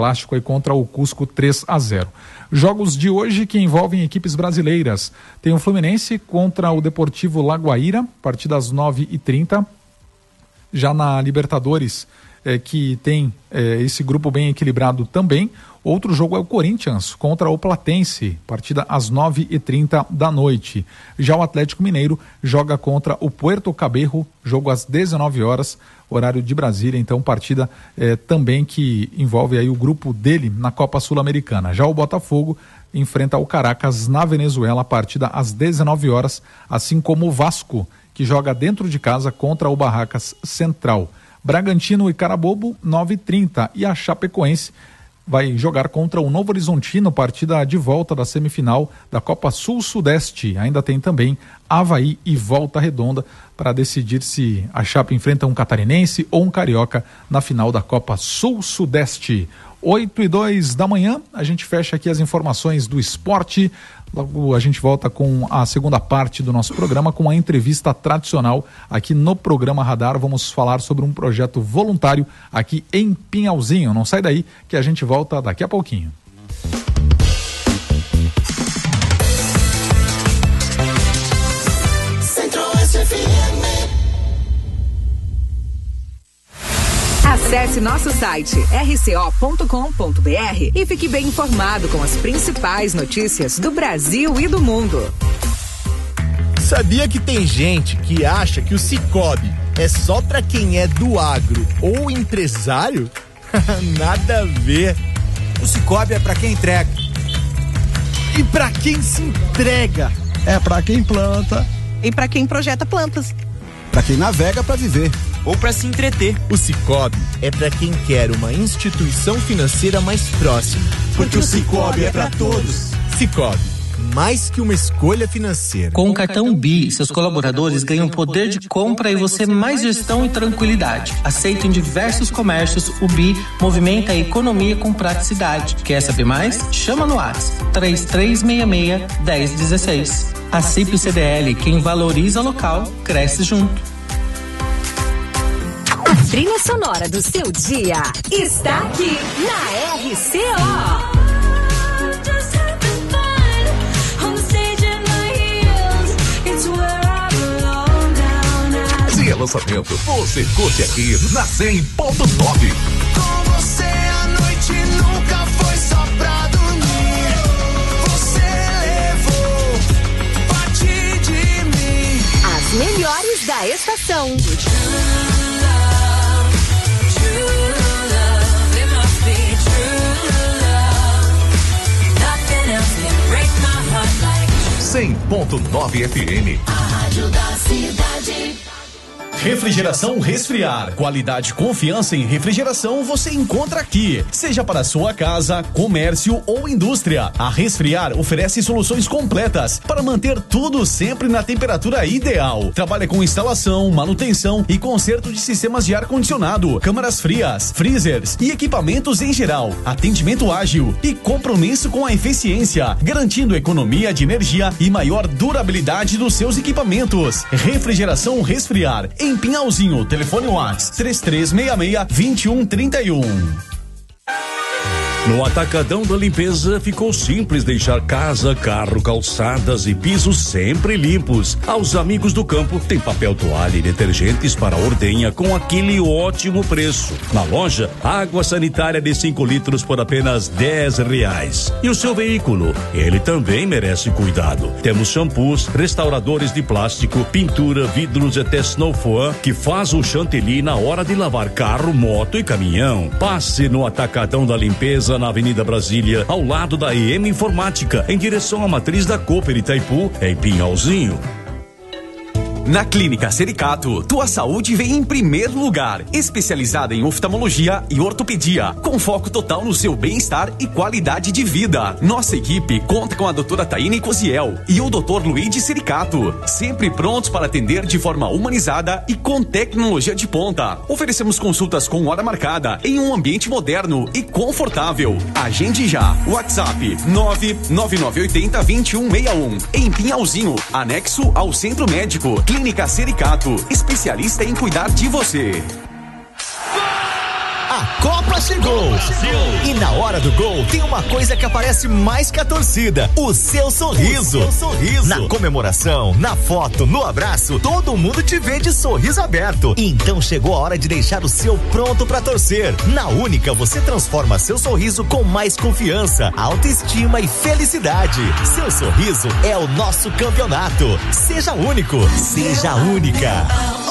Plástico aí contra o Cusco 3-0. Jogos de hoje que envolvem equipes brasileiras. Tem o Fluminense contra o Deportivo Lagoaíra, partida às 9h30. Já na Libertadores, que tem esse grupo bem equilibrado também. Outro jogo é o Corinthians contra o Platense, partida às 9h30 da noite. Já o Atlético Mineiro joga contra o Puerto Cabello, jogo às 19 horas, horário de Brasília. Então, partida também que envolve aí o grupo dele na Copa Sul-Americana. Já o Botafogo enfrenta o Caracas na Venezuela, partida às 19 horas, assim como o Vasco, que joga dentro de casa contra o Barracas Central. Bragantino e Carabobo, 9h30. E a Chapecoense vai jogar contra o Novo Horizontino, partida de volta da semifinal da Copa Sul-Sudeste. Ainda tem também Avaí e Volta Redonda para decidir se a Chape enfrenta um catarinense ou um carioca na final da Copa Sul-Sudeste. 8h02 da manhã, a gente fecha aqui as informações do esporte. Logo a gente volta com a segunda parte do nosso programa, com a entrevista tradicional aqui no programa Radar. Vamos falar sobre um projeto voluntário aqui em Pinhalzinho. Não sai daí que a gente volta daqui a pouquinho. Acesse nosso site rco.com.br e fique bem informado com as principais notícias do Brasil e do mundo. Sabia que tem gente que acha que o Sicoob é só pra quem é do agro ou empresário? Nada a ver. O Sicoob é pra quem entrega. E pra quem se entrega? É pra quem planta. E pra quem projeta plantas. Pra quem navega pra viver. Ou para se entreter. O Sicoob é para quem quer uma instituição financeira mais próxima. Porque o Sicoob é para todos. Sicoob, mais que uma escolha financeira. Com o cartão BI, seus colaboradores ganham poder de compra e você mais gestão e tranquilidade. Aceito em diversos comércios, o BI movimenta a economia com praticidade. Quer saber mais? Chama no WhatsApp 3366-1016. A CIP CDL, quem valoriza local, cresce junto. A trilha sonora do seu dia está aqui na RCO. Se é lançamento, você curte aqui na 100.9. Com você a noite nunca foi só pra dormir. Você levou parte de mim. As melhores da estação. Like 100.9 FM. A rádio da cidade. Refrigeração Resfriar. Qualidade e confiança em refrigeração você encontra aqui. Seja para sua casa, comércio ou indústria. A Resfriar oferece soluções completas para manter tudo sempre na temperatura ideal. Trabalha com instalação, manutenção e conserto de sistemas de ar-condicionado, câmaras frias, freezers e equipamentos em geral. Atendimento ágil e compromisso com a eficiência, garantindo economia de energia e maior durabilidade dos seus equipamentos. Refrigeração Resfriar em Pinhalzinho, telefone WhatsApp 3366-2131. No Atacadão da Limpeza ficou simples deixar casa, carro, calçadas e pisos sempre limpos. Aos amigos do campo tem papel toalha e detergentes para ordenha com aquele ótimo preço. Na loja, água sanitária de 5 litros por apenas R$10. E o seu veículo? Ele também merece cuidado. Temos shampoos, restauradores de plástico, pintura, vidros e até snow foam que faz o chantilly na hora de lavar carro, moto e caminhão. Passe no Atacadão da Limpeza na Avenida Brasília, ao lado da EM Informática, em direção à matriz da Cooper Itaipu, em Pinhalzinho. Na Clínica Sericato, tua saúde vem em primeiro lugar. Especializada em oftalmologia e ortopedia, com foco total no seu bem-estar e qualidade de vida. Nossa equipe conta com a doutora Taine Cosiel e o doutor Luigi Sericato, sempre prontos para atender de forma humanizada e com tecnologia de ponta. Oferecemos consultas com hora marcada em um ambiente moderno e confortável. Agende já. WhatsApp 99980-2161. Em Pinhalzinho, anexo ao Centro Médico. Clínica Sericato, especialista em cuidar de você. A Copa chegou! E na hora do gol tem uma coisa que aparece mais que a torcida: o seu sorriso. Na comemoração, na foto, no abraço, todo mundo te vê de sorriso aberto. Então chegou a hora de deixar o seu pronto pra torcer. Na Única você transforma seu sorriso com mais confiança, autoestima e felicidade. Seu sorriso é o nosso campeonato. Seja único, seja única.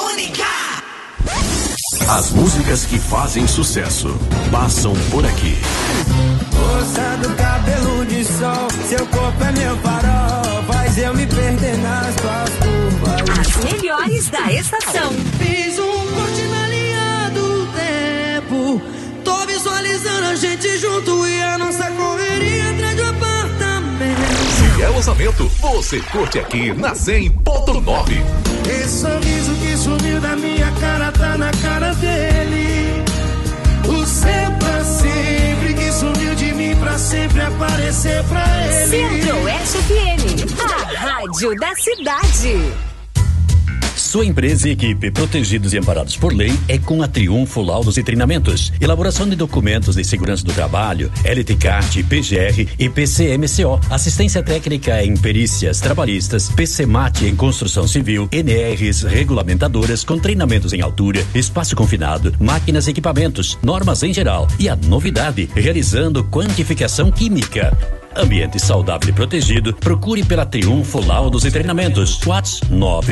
As músicas que fazem sucesso passam por aqui. Força do cabelo de sol, seu corpo é meu farol, faz eu me perder nas tuas curvas. As melhores da estação. Fiz um corte na linha do tempo, tô visualizando a gente junto e a nossa correria atrás do apartamento. Se é lançamento, você curte aqui na 100.9. Esse sorriso que sumiu da minha cara tá na cara dele. O seu pra sempre que sumiu de mim pra sempre aparecer pra ele. Centro-Oeste FM, a rádio da cidade. Sua empresa e equipe, protegidos e amparados por lei, é com a Triunfo Laudos e Treinamentos. Elaboração de documentos de segurança do trabalho, LTCAT, PGR e PCMCO. Assistência técnica em perícias trabalhistas, PCMAT em construção civil, NRs regulamentadoras com treinamentos em altura, espaço confinado, máquinas e equipamentos, normas em geral. E a novidade, realizando quantificação química. Ambiente saudável e protegido, procure pela Triunfo Laudos e Treinamentos. WhatsApp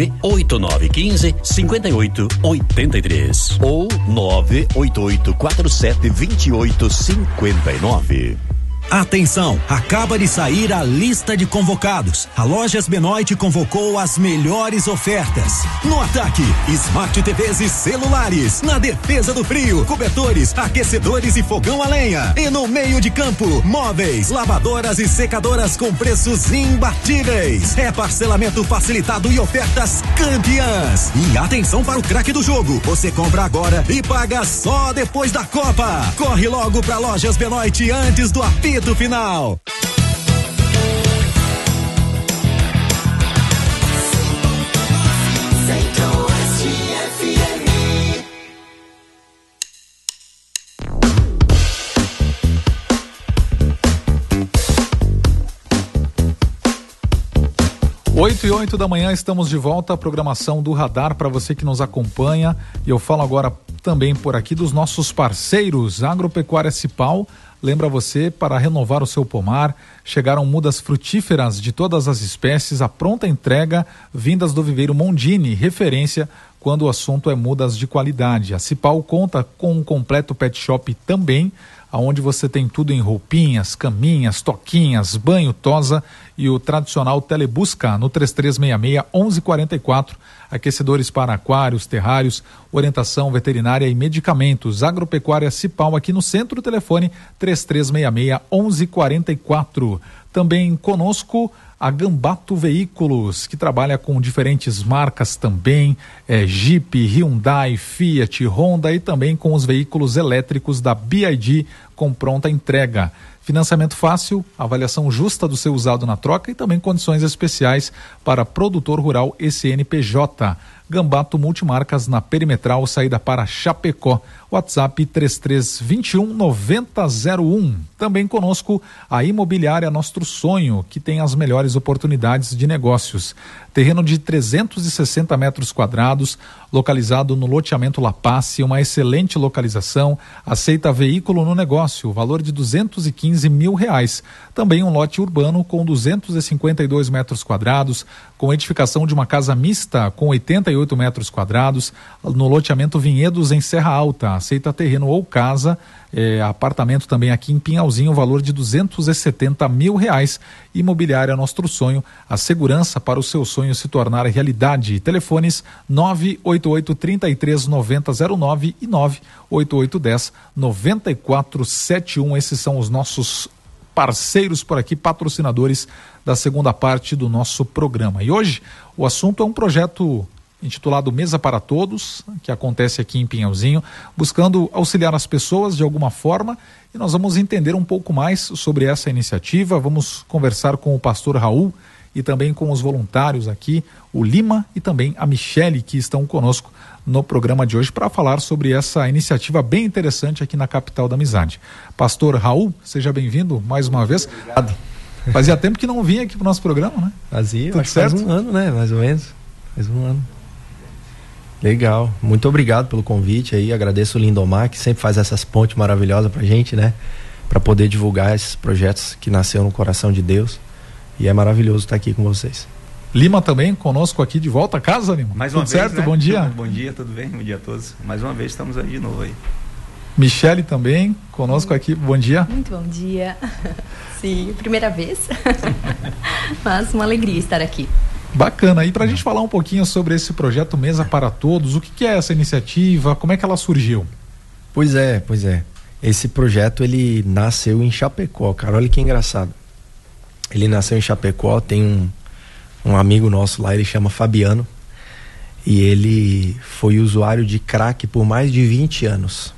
98915-5883 ou 988472859. Atenção, acaba de sair a lista de convocados. A Lojas Benoit convocou as melhores ofertas. No ataque, Smart TVs e celulares. Na defesa do frio, cobertores, aquecedores e fogão a lenha. E no meio de campo, móveis, lavadoras e secadoras com preços imbatíveis. É parcelamento facilitado e ofertas campeãs. E atenção para o craque do jogo. Você compra agora e paga só depois da Copa. Corre logo para Lojas Benoit antes do apito final. Centro-Oeste FM. 8h08 da manhã, estamos de volta à programação do Radar para você que nos acompanha. E eu falo agora também por aqui dos nossos parceiros, Agropecuária Cipau. Lembra você, para renovar o seu pomar, chegaram mudas frutíferas de todas as espécies, a pronta entrega, vindas do viveiro Mondini, referência quando o assunto é mudas de qualidade. A Cipau conta com um completo pet shop também, onde você tem tudo em roupinhas, caminhas, toquinhas, banho, tosa e o tradicional telebusca no 3366-1144, aquecedores para aquários, terrários, orientação veterinária e medicamentos. Agropecuária Cipau aqui no centro, telefone 3366-1144. Também conosco a Gambato Veículos, que trabalha com diferentes marcas também, Jeep, Hyundai, Fiat, Honda e também com os veículos elétricos da BYD com pronta entrega. Financiamento fácil, avaliação justa do seu usado na troca e também condições especiais para produtor rural e CNPJ. Gambato Multimarcas na Perimetral, saída para Chapecó. WhatsApp 3321-9001. Também conosco a Imobiliária Nostro Sonho, que tem as melhores oportunidades de negócios. Terreno de 360 metros quadrados, localizado no loteamento La Passe, uma excelente localização, aceita veículo no negócio, valor de R$215 mil. Também um lote urbano com 252 metros quadrados, com edificação de uma casa mista com 88 metros quadrados, no loteamento Vinhedos em Serra Alta, aceita terreno ou casa, apartamento também aqui em Pinhalzinho, valor de R$270 mil. Imobiliária Nostro Sonho, a segurança para o seu sonho se tornar realidade. Telefones 988-33-9009 e 98810-9471. Esses são os nossos parceiros por aqui, patrocinadores da segunda parte do nosso programa. E hoje o assunto é um projeto intitulado Mesa para Todos, que acontece aqui em Pinhalzinho, buscando auxiliar as pessoas de alguma forma, e nós vamos entender um pouco mais sobre essa iniciativa. Vamos conversar com o pastor Raul, e também com os voluntários aqui, o Lima e também a Michele, que estão conosco no programa de hoje para falar sobre essa iniciativa bem interessante aqui na capital da amizade. Pastor Raul, seja bem-vindo mais uma vez. Obrigado. Fazia tempo que não vinha aqui pro nosso programa, né? Fazia, tudo acho certo? Faz um ano, né? Mais ou menos. Faz um ano. Legal. Muito obrigado pelo convite aí. Agradeço o Lindomar, que sempre faz essas pontes maravilhosas pra gente, né? Pra poder divulgar esses projetos que nasceram no coração de Deus. E é maravilhoso estar aqui com vocês. Lima também conosco aqui de volta a casa, Lima. Mais uma tudo vez, certo? né? Bom dia. Bom dia, tudo bem? Bom dia a todos. Mais uma vez estamos aí de novo aí. Michele também conosco aqui. Bom dia. Muito bom dia. Sim, primeira vez. Mas uma alegria estar aqui. Bacana. E para a gente falar um pouquinho sobre esse projeto Mesa para Todos, o que é essa iniciativa? Como é que ela surgiu? Pois é. Esse projeto, ele nasceu em Chapecó, cara. Olha que engraçado. Ele nasceu em Chapecó, tem um amigo nosso lá, ele chama Fabiano. E ele foi usuário de crack por mais de 20 anos.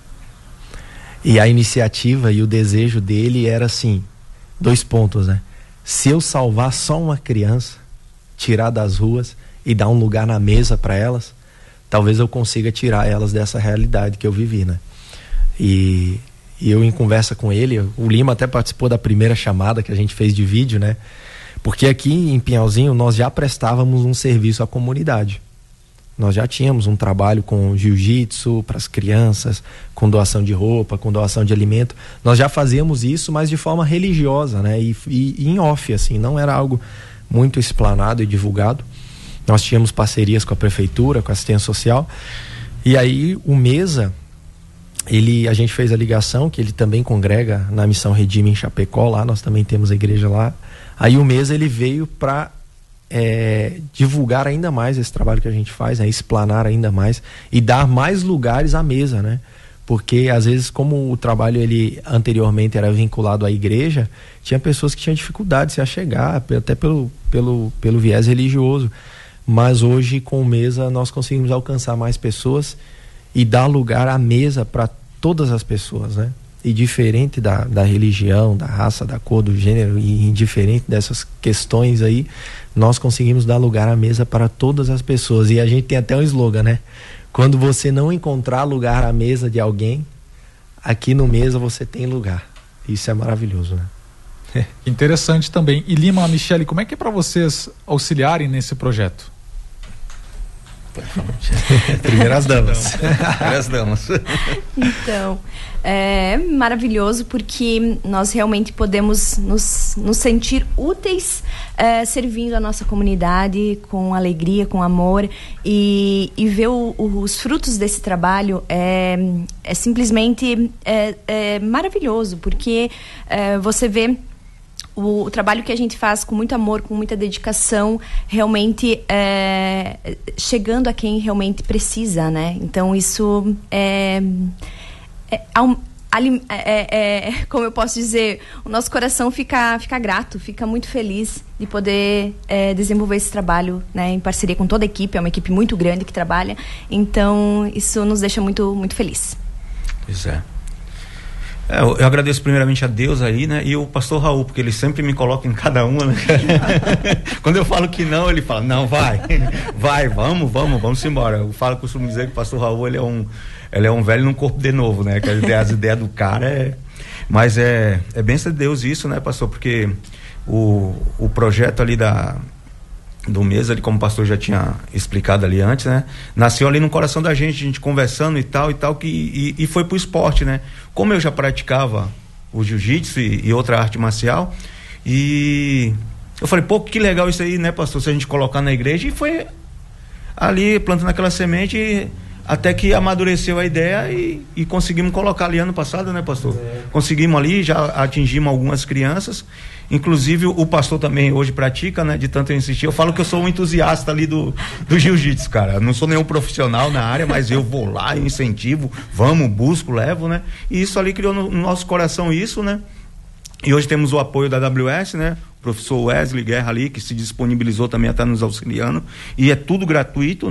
E a iniciativa e o desejo dele era assim, 2 pontos, né? Se eu salvar só uma criança, tirar das ruas e dar um lugar na mesa para elas, talvez eu consiga tirar elas dessa realidade que eu vivi, né? E eu, em conversa com ele, o Lima até participou da primeira chamada que a gente fez de vídeo, né? Porque aqui em Pinhalzinho nós já prestávamos um serviço à comunidade. Nós já tínhamos um trabalho com jiu-jitsu para as crianças, com doação de roupa, com doação de alimento. Nós já fazíamos isso, mas de forma religiosa, né? E em off, assim, não era algo muito explanado e divulgado. Nós tínhamos parcerias com a prefeitura, com a assistência social. E aí o Mesa, a gente fez a ligação, que ele também congrega na Missão Redime em Chapecó, lá nós também temos a igreja lá. Aí o Mesa, ele veio para divulgar ainda mais esse trabalho que a gente faz, né? Explanar ainda mais e dar mais lugares à mesa, né? Porque às vezes, como o trabalho ele anteriormente era vinculado à igreja, tinha pessoas que tinham dificuldade de se achegar, até pelo viés religioso. Mas hoje, com o Mesa, nós conseguimos alcançar mais pessoas e dar lugar à mesa para todas as pessoas, né? E diferente da religião, da raça, da cor, do gênero, e indiferente dessas questões aí, nós conseguimos dar lugar à mesa para todas as pessoas. E a gente tem até um slogan, né? Quando você não encontrar lugar à mesa de alguém, aqui no Mesa você tem lugar. Isso é maravilhoso, né? Interessante também. E Lima, Michele, como é que é para vocês auxiliarem nesse projeto? Primeiras damas. Primeiras damas. Então, é maravilhoso porque nós realmente podemos nos sentir úteis servindo a nossa comunidade com alegria, com amor e ver os frutos desse trabalho é simplesmente maravilhoso, porque você vê o trabalho que a gente faz com muito amor, com muita dedicação, realmente chegando a quem realmente precisa, né? Então isso como eu posso dizer, o nosso coração fica grato, fica muito feliz de poder desenvolver esse trabalho, né, em parceria com toda a equipe. É uma equipe muito grande que trabalha, então isso nos deixa muito, muito feliz. Pois é. Eu agradeço primeiramente a Deus aí, né? E o pastor Raul, porque ele sempre me coloca em cada uma, né? Quando eu falo que não, ele fala, não, vai, vamos embora. Eu costumo dizer que o pastor Raul, ele é um velho num corpo de novo, né? Que as ideias do cara mas é bênção de Deus isso, né, pastor? Porque o projeto ali do Mesa, ali, como o pastor já tinha explicado ali antes, né? Nasceu ali no coração da gente conversando e tal, e foi pro esporte, né? Como eu já praticava o jiu-jitsu e outra arte marcial, e eu falei, pô, que legal isso aí, né, pastor? Se a gente colocar na igreja, e foi ali plantando aquela semente, até que amadureceu a ideia e conseguimos colocar ali ano passado, né, pastor? Conseguimos ali, já atingimos algumas crianças. Inclusive o pastor também hoje pratica, né? De tanto eu insistir. Eu falo que eu sou um entusiasta ali do jiu-jitsu, cara. Eu não sou nenhum profissional na área, mas eu vou lá, incentivo, busco, levo, né? E isso ali criou no nosso coração isso, né? E hoje temos o apoio da AWS, né? O professor Wesley Guerra ali, que se disponibilizou também a estar nos auxiliando. E é tudo gratuito, né?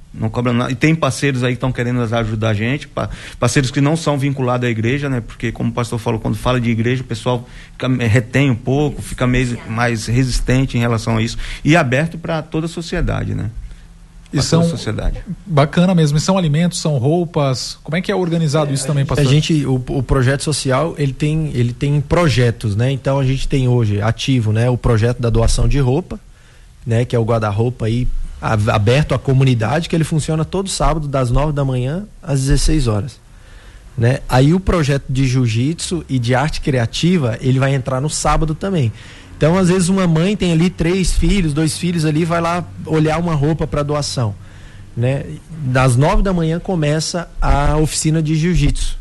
Não cobra nada. E tem parceiros aí que estão querendo ajudar a gente, parceiros que não são vinculados à igreja, né? Porque, como o pastor falou, quando fala de igreja, o pessoal retém um pouco, fica mais resistente em relação a isso. E aberto para toda a sociedade, né? E são sociedade. Bacana mesmo. E são alimentos, são roupas. Como é que é organizado isso também, pastor? O projeto social, ele tem projetos, né? Então a gente tem hoje ativo, né, o projeto da doação de roupa, né, que é o guarda-roupa aí aberto à comunidade, que ele funciona todo sábado das 9 da manhã às 16 horas, né? Aí o projeto de jiu-jitsu e de arte criativa, ele vai entrar no sábado também. Então, às vezes uma mãe tem ali 2 filhos ali, vai lá olhar uma roupa para doação, né? Das 9 da manhã começa a oficina de jiu-jitsu.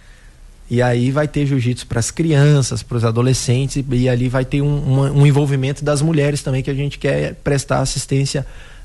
E aí vai ter jiu-jitsu para as crianças, para os adolescentes, e ali vai ter um envolvimento das mulheres também, que a gente quer prestar assistência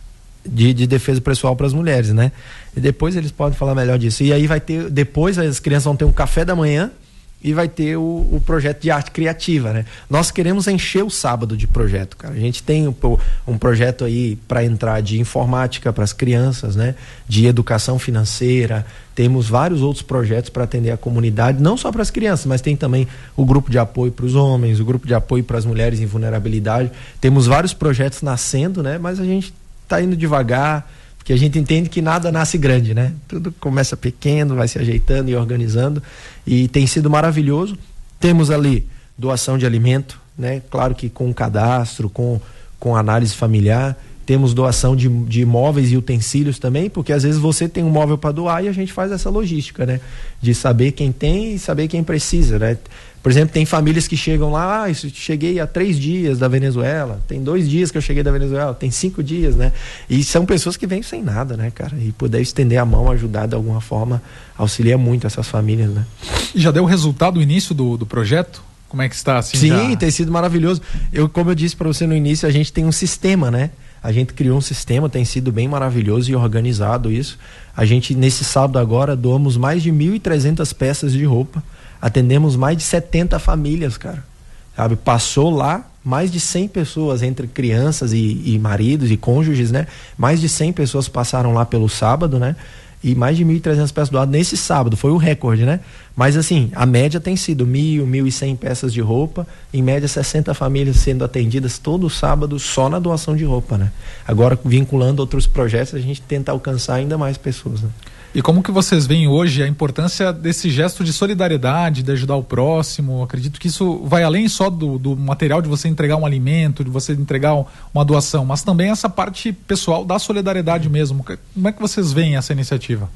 de defesa pessoal para as mulheres, né? E depois eles podem falar melhor disso. E aí vai ter, depois as crianças vão ter um café da manhã e vai ter o projeto de arte criativa, né? Nós queremos encher o sábado de projeto, cara. A gente tem um projeto aí para entrar de informática para as crianças, né? De educação financeira. Temos vários outros projetos para atender a comunidade, não só para as crianças, mas tem também o grupo de apoio para os homens, o grupo de apoio para as mulheres em vulnerabilidade. Temos vários projetos nascendo, né? Mas a gente está indo devagar, porque a gente entende que nada nasce grande, né? Tudo começa pequeno, vai se ajeitando e organizando, e tem sido maravilhoso. Temos ali doação de alimento, né? Claro que com cadastro, com análise familiar. Temos doação de móveis e utensílios também, porque às vezes você tem um móvel para doar e a gente faz essa logística, né? De saber quem tem e saber quem precisa, né? Por exemplo, tem famílias que chegam lá, cheguei há 3 dias da Venezuela, tem 2 dias que eu cheguei da Venezuela, tem 5 dias, né? E são pessoas que vêm sem nada, né, cara? E poder estender a mão, ajudar de alguma forma, auxilia muito essas famílias, né? E já deu resultado o início do projeto? Como é que está assim? Sim, tem sido maravilhoso. Como eu disse para você no início, a gente tem um sistema, né? A gente criou um sistema, tem sido bem maravilhoso e organizado isso. A gente, nesse sábado agora, doamos mais de 1.300 peças de roupa. Atendemos mais de 70 famílias, cara. Sabe? Passou lá mais de 100 pessoas, entre crianças e maridos e cônjuges, né? Mais de 100 pessoas passaram lá pelo sábado, né? E mais de 1.300 peças doadas nesse sábado, foi o recorde, né? Mas assim, a média tem sido 1.100 peças de roupa, em média 60 famílias sendo atendidas todo sábado só na doação de roupa, né? Agora, vinculando outros projetos, a gente tenta alcançar ainda mais pessoas, né? E como que vocês veem hoje a importância desse gesto de solidariedade, de ajudar o próximo? Acredito que isso vai além só do material de você entregar um alimento, de você entregar uma doação, mas também essa parte pessoal da solidariedade mesmo. Como é que vocês veem essa iniciativa?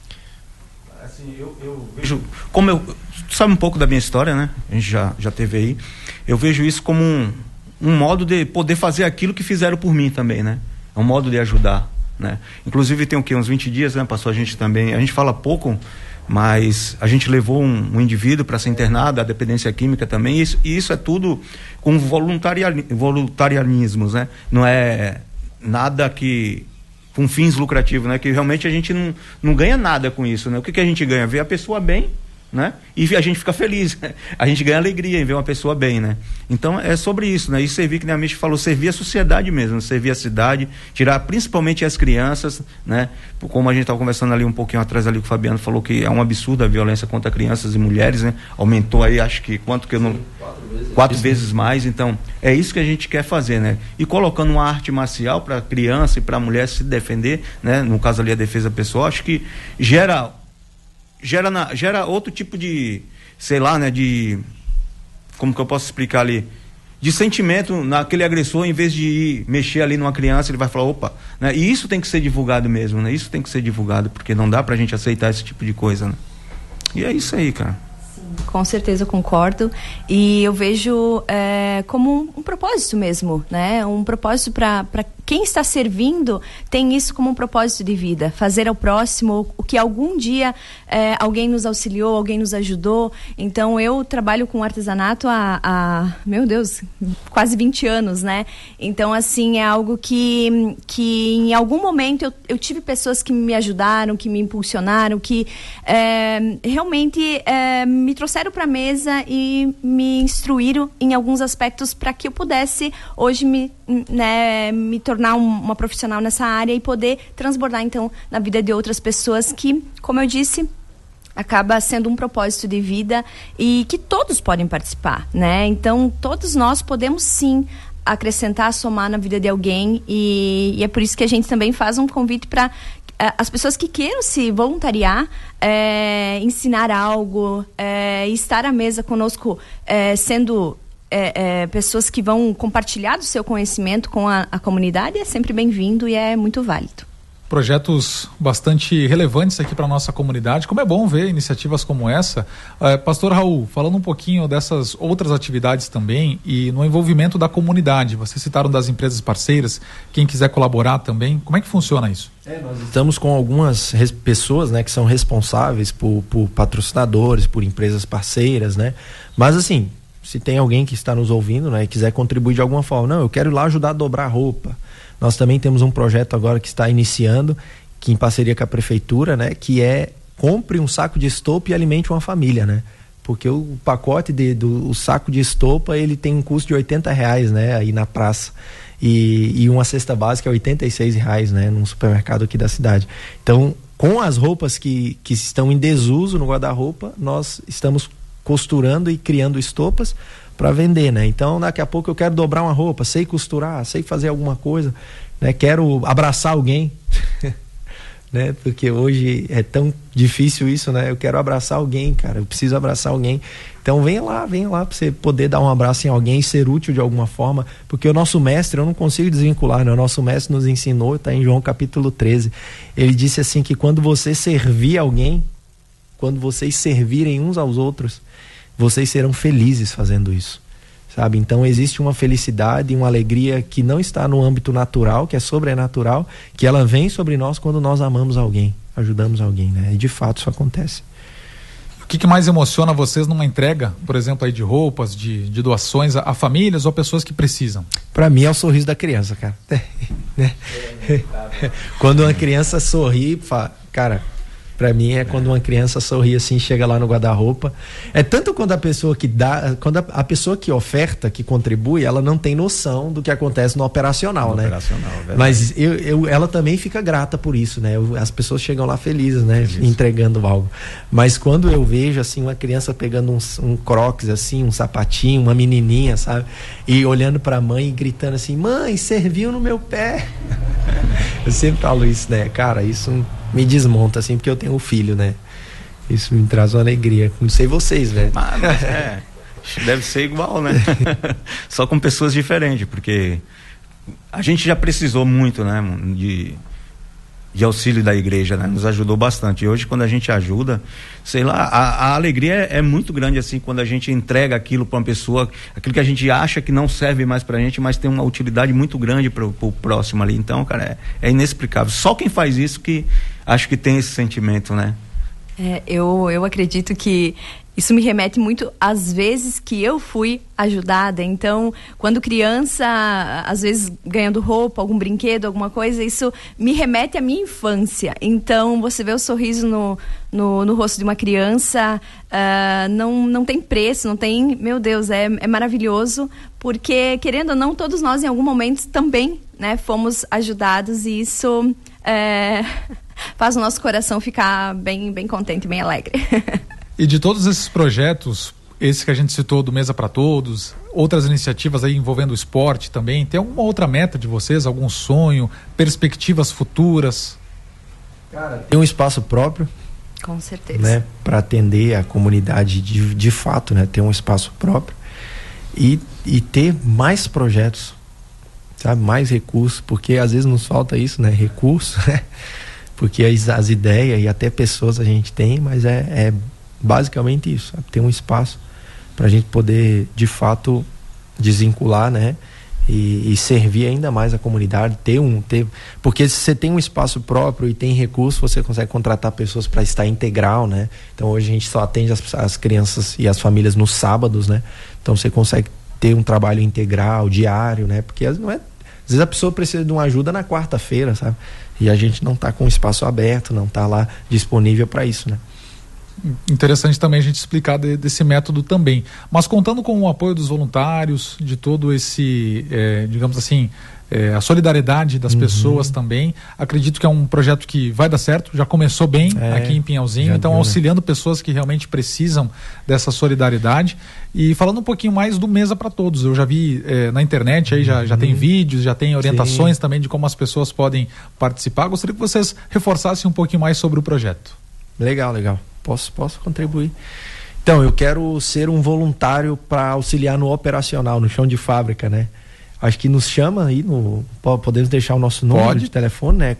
Assim, eu vejo, como tu sabe um pouco da minha história, né? A gente já teve aí. Eu vejo isso como um modo de poder fazer aquilo que fizeram por mim também, né? É um modo de ajudar. Né? Inclusive tem o quê? Uns 20 dias, né? Passou a gente também, a gente fala pouco, mas a gente levou um indivíduo para ser internado, a dependência química também, e isso é tudo com voluntarianismos, né? Não é nada que com fins lucrativos, né? Que realmente a gente não ganha nada com isso, né? O que a gente ganha? Ver a pessoa bem, né? E a gente fica feliz, né? A gente ganha alegria em ver uma pessoa bem, né? Então é sobre isso, né? E servir, que nem a Michi falou, servir a sociedade mesmo, servir a cidade, tirar principalmente as crianças, né? Como a gente estava conversando ali um pouquinho atrás ali, que o Fabiano falou que é um absurdo a violência contra crianças e mulheres, né? Aumentou aí, acho que quanto que eu não... 4 vezes mais. Então é isso que a gente quer fazer, né? E colocando uma arte marcial para criança e para mulher se defender, né? No caso ali a defesa pessoal, acho que gera outro tipo de, sei lá, né, de, como que eu posso explicar ali, de sentimento naquele agressor, em vez de ir mexer ali numa criança, ele vai falar, opa, né? E isso tem que ser divulgado mesmo, né? Isso tem que ser divulgado, porque não dá pra gente aceitar esse tipo de coisa, né? E é isso aí, cara. Com certeza eu concordo, e eu vejo como um propósito mesmo, né? Um propósito para quem está servindo, tem isso como um propósito de vida, fazer ao próximo o que algum dia alguém nos auxiliou, alguém nos ajudou. Então eu trabalho com artesanato há meu Deus, quase 20 anos, né? Então assim, é algo que em algum momento eu tive pessoas que me ajudaram, que me impulsionaram, que realmente me trouxeram trouxeram para a mesa e me instruíram em alguns aspectos para que eu pudesse hoje me tornar uma profissional nessa área e poder transbordar então na vida de outras pessoas que, como eu disse, acaba sendo um propósito de vida e que todos podem participar, né? Então todos nós podemos sim acrescentar, somar na vida de alguém e é por isso que a gente também faz um convite para as pessoas que queiram se voluntariar, ensinar algo, estar à mesa conosco, sendo pessoas que vão compartilhar do seu conhecimento com a comunidade, é sempre bem-vindo e é muito válido. Projetos bastante relevantes aqui para a nossa comunidade. Como é bom ver iniciativas como essa. Pastor Raul, falando um pouquinho dessas outras atividades também e no envolvimento da comunidade. Vocês citaram das empresas parceiras, quem quiser colaborar também. Como é que funciona isso? Nós estamos com algumas pessoas, né, que são responsáveis por patrocinadores, por empresas parceiras, né? Mas assim, se tem alguém que está nos ouvindo, né, e quiser contribuir de alguma forma, não, eu quero ir lá ajudar a dobrar a roupa. Nós também temos um projeto agora que está iniciando, que em parceria com a prefeitura, né, que é compre um saco de estopa e alimente uma família, né? Porque o pacote do saco de estopa, ele tem um custo de R$80, né, aí na praça. E uma cesta básica é R$86, né, num supermercado aqui da cidade. Então, com as roupas que estão em desuso no guarda-roupa, nós estamos costurando e criando estopas para vender, né? Então, daqui a pouco eu quero dobrar uma roupa, sei costurar, sei fazer alguma coisa, né? Quero abraçar alguém, né? Porque hoje é tão difícil isso, né? Eu quero abraçar alguém, cara, eu preciso abraçar alguém. Então, venha lá para você poder dar um abraço em alguém, ser útil de alguma forma, porque o nosso mestre, eu não consigo desvincular, né? O nosso mestre nos ensinou, tá em João capítulo 13, ele disse assim que quando você servir alguém, quando vocês servirem uns aos outros, vocês serão felizes fazendo isso, sabe? Então existe uma felicidade e uma alegria que não está no âmbito natural, que é sobrenatural, que ela vem sobre nós quando nós amamos alguém, ajudamos alguém, né? E de fato isso acontece. O que mais emociona vocês numa entrega, por exemplo, aí de roupas, de doações a famílias ou pessoas que precisam? Para mim é o sorriso da criança, cara. Quando uma criança sorri, cara... Pra mim é quando uma criança sorri assim, chega lá no guarda-roupa. É tanto quando a pessoa que dá, quando a pessoa que oferta, que contribui, ela não tem noção do que acontece no operacional, né? Mas ela também fica grata por isso, né? As pessoas chegam lá felizes, né? Entregando algo. Mas quando eu vejo assim uma criança pegando um crocs assim, um sapatinho, uma menininha, sabe? E olhando pra mãe e gritando assim, mãe, serviu no meu pé. Eu sempre falo isso, né? Cara, isso me desmonta, assim, porque eu tenho um filho, né? Isso me traz uma alegria. Não sei vocês, né? Deve ser igual, né? Só com pessoas diferentes, porque a gente já precisou muito, né? De auxílio da igreja, né? Nos ajudou bastante. E hoje, quando a gente ajuda, sei lá, a alegria é muito grande, assim, quando a gente entrega aquilo para uma pessoa, aquilo que a gente acha que não serve mais pra gente, mas tem uma utilidade muito grande pro próximo ali. Então, cara, é inexplicável. Só quem faz isso que acho que tem esse sentimento, né? Eu acredito que isso me remete muito às vezes que eu fui ajudada. Então, quando criança, às vezes ganhando roupa, algum brinquedo, alguma coisa, isso me remete à minha infância. Então, você vê o sorriso no rosto de uma criança, não tem preço, não tem... Meu Deus, é maravilhoso, porque, querendo ou não, todos nós em algum momento também, né, fomos ajudados e isso faz o nosso coração ficar bem, bem contente, bem alegre. E de todos esses projetos, esse que a gente citou do Mesa para Todos, outras iniciativas aí envolvendo o esporte também, tem alguma outra meta de vocês, algum sonho, perspectivas futuras? Cara, tem um espaço próprio. Com certeza. Né, para atender a comunidade de fato, né, ter um espaço próprio e ter mais projetos, sabe, mais recursos, porque às vezes nos falta isso, né, recursos, né, porque as ideias e até pessoas a gente tem, mas é basicamente isso, sabe? Ter um espaço para a gente poder de fato desvincular, né, e servir ainda mais a comunidade, porque se você tem um espaço próprio e tem recurso, você consegue contratar pessoas para estar integral, né? Então hoje a gente só atende as crianças e as famílias nos sábados, né? Então você consegue ter um trabalho integral, diário, né? Porque às vezes a pessoa precisa de uma ajuda na quarta-feira, sabe? E a gente não está com o espaço aberto, não está lá disponível para isso, né? Interessante também a gente explicar desse método também. Mas contando com o apoio dos voluntários, de todo esse, digamos assim, a solidariedade das pessoas também, acredito que é um projeto que vai dar certo, já começou bem aqui em Pinhalzinho, então auxiliando pessoas que realmente precisam dessa solidariedade. E falando um pouquinho mais do Mesa para Todos, eu já vi na internet, aí já tem vídeos, já tem orientações também de como as pessoas podem participar. Gostaria que vocês reforçassem um pouquinho mais sobre o projeto. Legal. Posso contribuir. Então, eu quero ser um voluntário para auxiliar no operacional, no chão de fábrica, né? Acho que nos chama aí, podemos deixar o nosso número de telefone, né?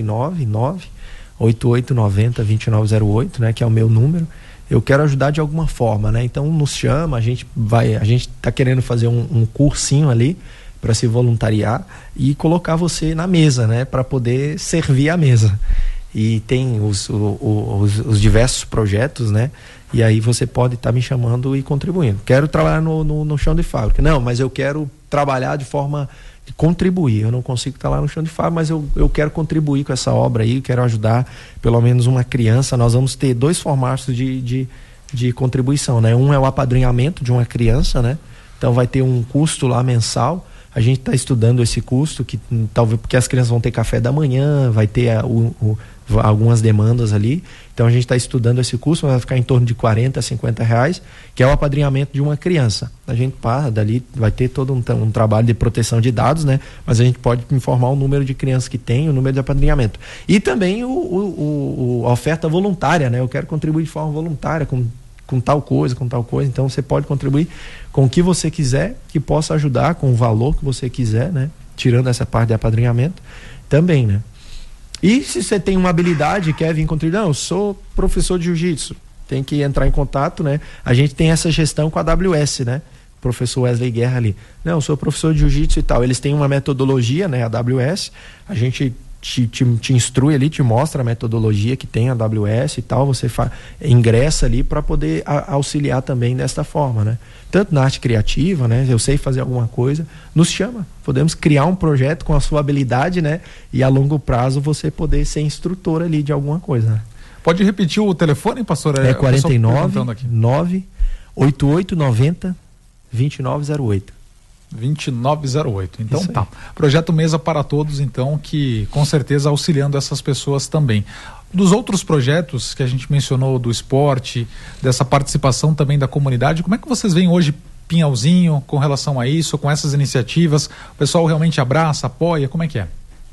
499-8890-2908, né? Que é o meu número. Eu quero ajudar de alguma forma, né? Então nos chama, a gente tá querendo fazer um cursinho ali para se voluntariar e colocar você na mesa, né? Para poder servir a mesa. E tem os diversos projetos, né? E aí você pode estar me chamando e contribuindo. Quero trabalhar no chão de fábrica. Não, mas eu quero trabalhar de forma de contribuir. Eu não consigo estar lá no chão de fábrica, mas eu quero contribuir com essa obra aí, quero ajudar pelo menos uma criança. Nós vamos ter 2 formatos de contribuição, né? Um é o apadrinhamento de uma criança, né? Então vai ter um custo lá mensal. A gente está estudando esse custo, que talvez porque as crianças vão ter café da manhã, vai ter algumas demandas ali. Então a gente está estudando esse custo, vai ficar em torno de R$40 a R$50, que é o apadrinhamento de uma criança. A gente dali vai ter todo um trabalho de proteção de dados, né? Mas a gente pode informar o número de crianças que tem, o número de apadrinhamento. E também a oferta voluntária, né? Eu quero contribuir de forma voluntária com tal coisa, então você pode contribuir com o que você quiser, que possa ajudar com o valor que você quiser, né? Tirando essa parte de apadrinhamento também, né? E se você tem uma habilidade e quer vir contribuir, não, eu sou professor de jiu-jitsu, tem que entrar em contato, né? A gente tem essa gestão com a AWS, né? Professor Wesley Guerra ali. Não, eu sou professor de jiu-jitsu e tal. Eles têm uma metodologia, né? A AWS, a gente te instrui ali, te mostra a metodologia que tem a AWS e tal, você ingressa ali para poder auxiliar também desta forma, né? Tanto na arte criativa, né? Eu sei fazer alguma coisa, nos chama, podemos criar um projeto com a sua habilidade, né? E a longo prazo você poder ser instrutor ali de alguma coisa, né? Pode repetir o telefone, pastor? É 49-8890-2908. 2908. Então tá. Projeto Mesa para Todos, então, que com certeza auxiliando essas pessoas também. Dos outros projetos que a gente mencionou, do esporte, dessa participação também da comunidade, como é que vocês veem hoje Pinhalzinho com relação a isso, com essas iniciativas? O pessoal realmente abraça, apoia? Como é que é?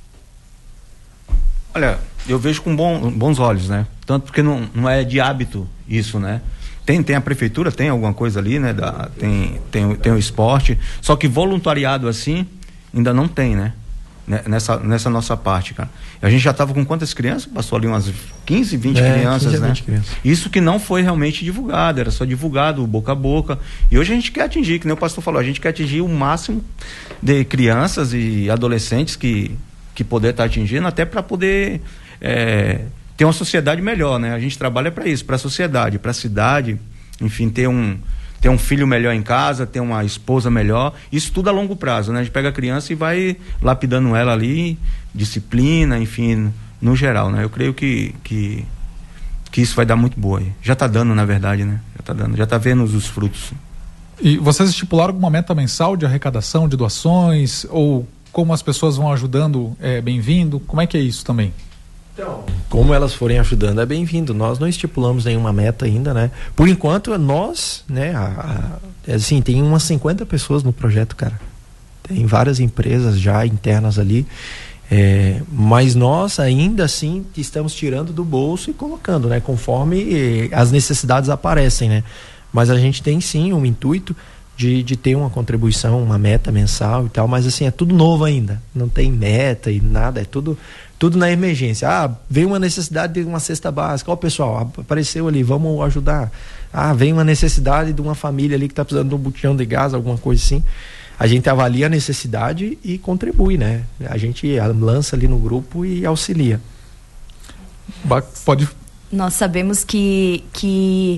Olha, eu vejo com bons olhos, né? Tanto porque não é de hábito isso, né? Tem a prefeitura, tem alguma coisa ali, né? Tem o esporte, só que voluntariado assim ainda não tem, né? Nessa nossa parte, cara. A gente já estava com quantas crianças? Passou ali umas 15, 20 crianças, 15 a 20 né? Crianças. Isso que não foi realmente divulgado, era só divulgado boca a boca. E hoje a gente quer atingir, que nem o pastor falou, a gente quer atingir o máximo de crianças e adolescentes que poder estar atingindo, até para poder ter uma sociedade melhor, né? A gente trabalha para isso, para a sociedade, para a cidade, enfim, ter um filho melhor em casa, ter uma esposa melhor, isso tudo a longo prazo, né? A gente pega a criança e vai lapidando ela ali, disciplina, enfim, no geral, né? Eu creio que isso vai dar muito boa aí. Já está dando, na verdade, né? Já está vendo os frutos. E vocês estipularam alguma meta mensal de arrecadação, de doações, ou como as pessoas vão ajudando, bem-vindo? Como é que é isso também? Então, como elas forem ajudando é bem-vindo. Nós não estipulamos nenhuma meta ainda, né? Por enquanto, nós, né, assim, tem umas 50 pessoas no projeto, cara. Tem várias empresas já internas ali, mas nós ainda assim estamos tirando do bolso e colocando, né? Conforme as necessidades aparecem, né? Mas a gente tem sim um intuito de ter uma contribuição, uma meta mensal e tal, mas assim, é tudo novo ainda. Não tem meta e nada, é tudo na emergência. Veio uma necessidade de uma cesta básica. Pessoal, apareceu ali, vamos ajudar. Vem uma necessidade de uma família ali que está precisando de um botijão de gás, alguma coisa assim. A gente avalia a necessidade e contribui, né? A gente lança ali no grupo e auxilia. Pode. Nós sabemos que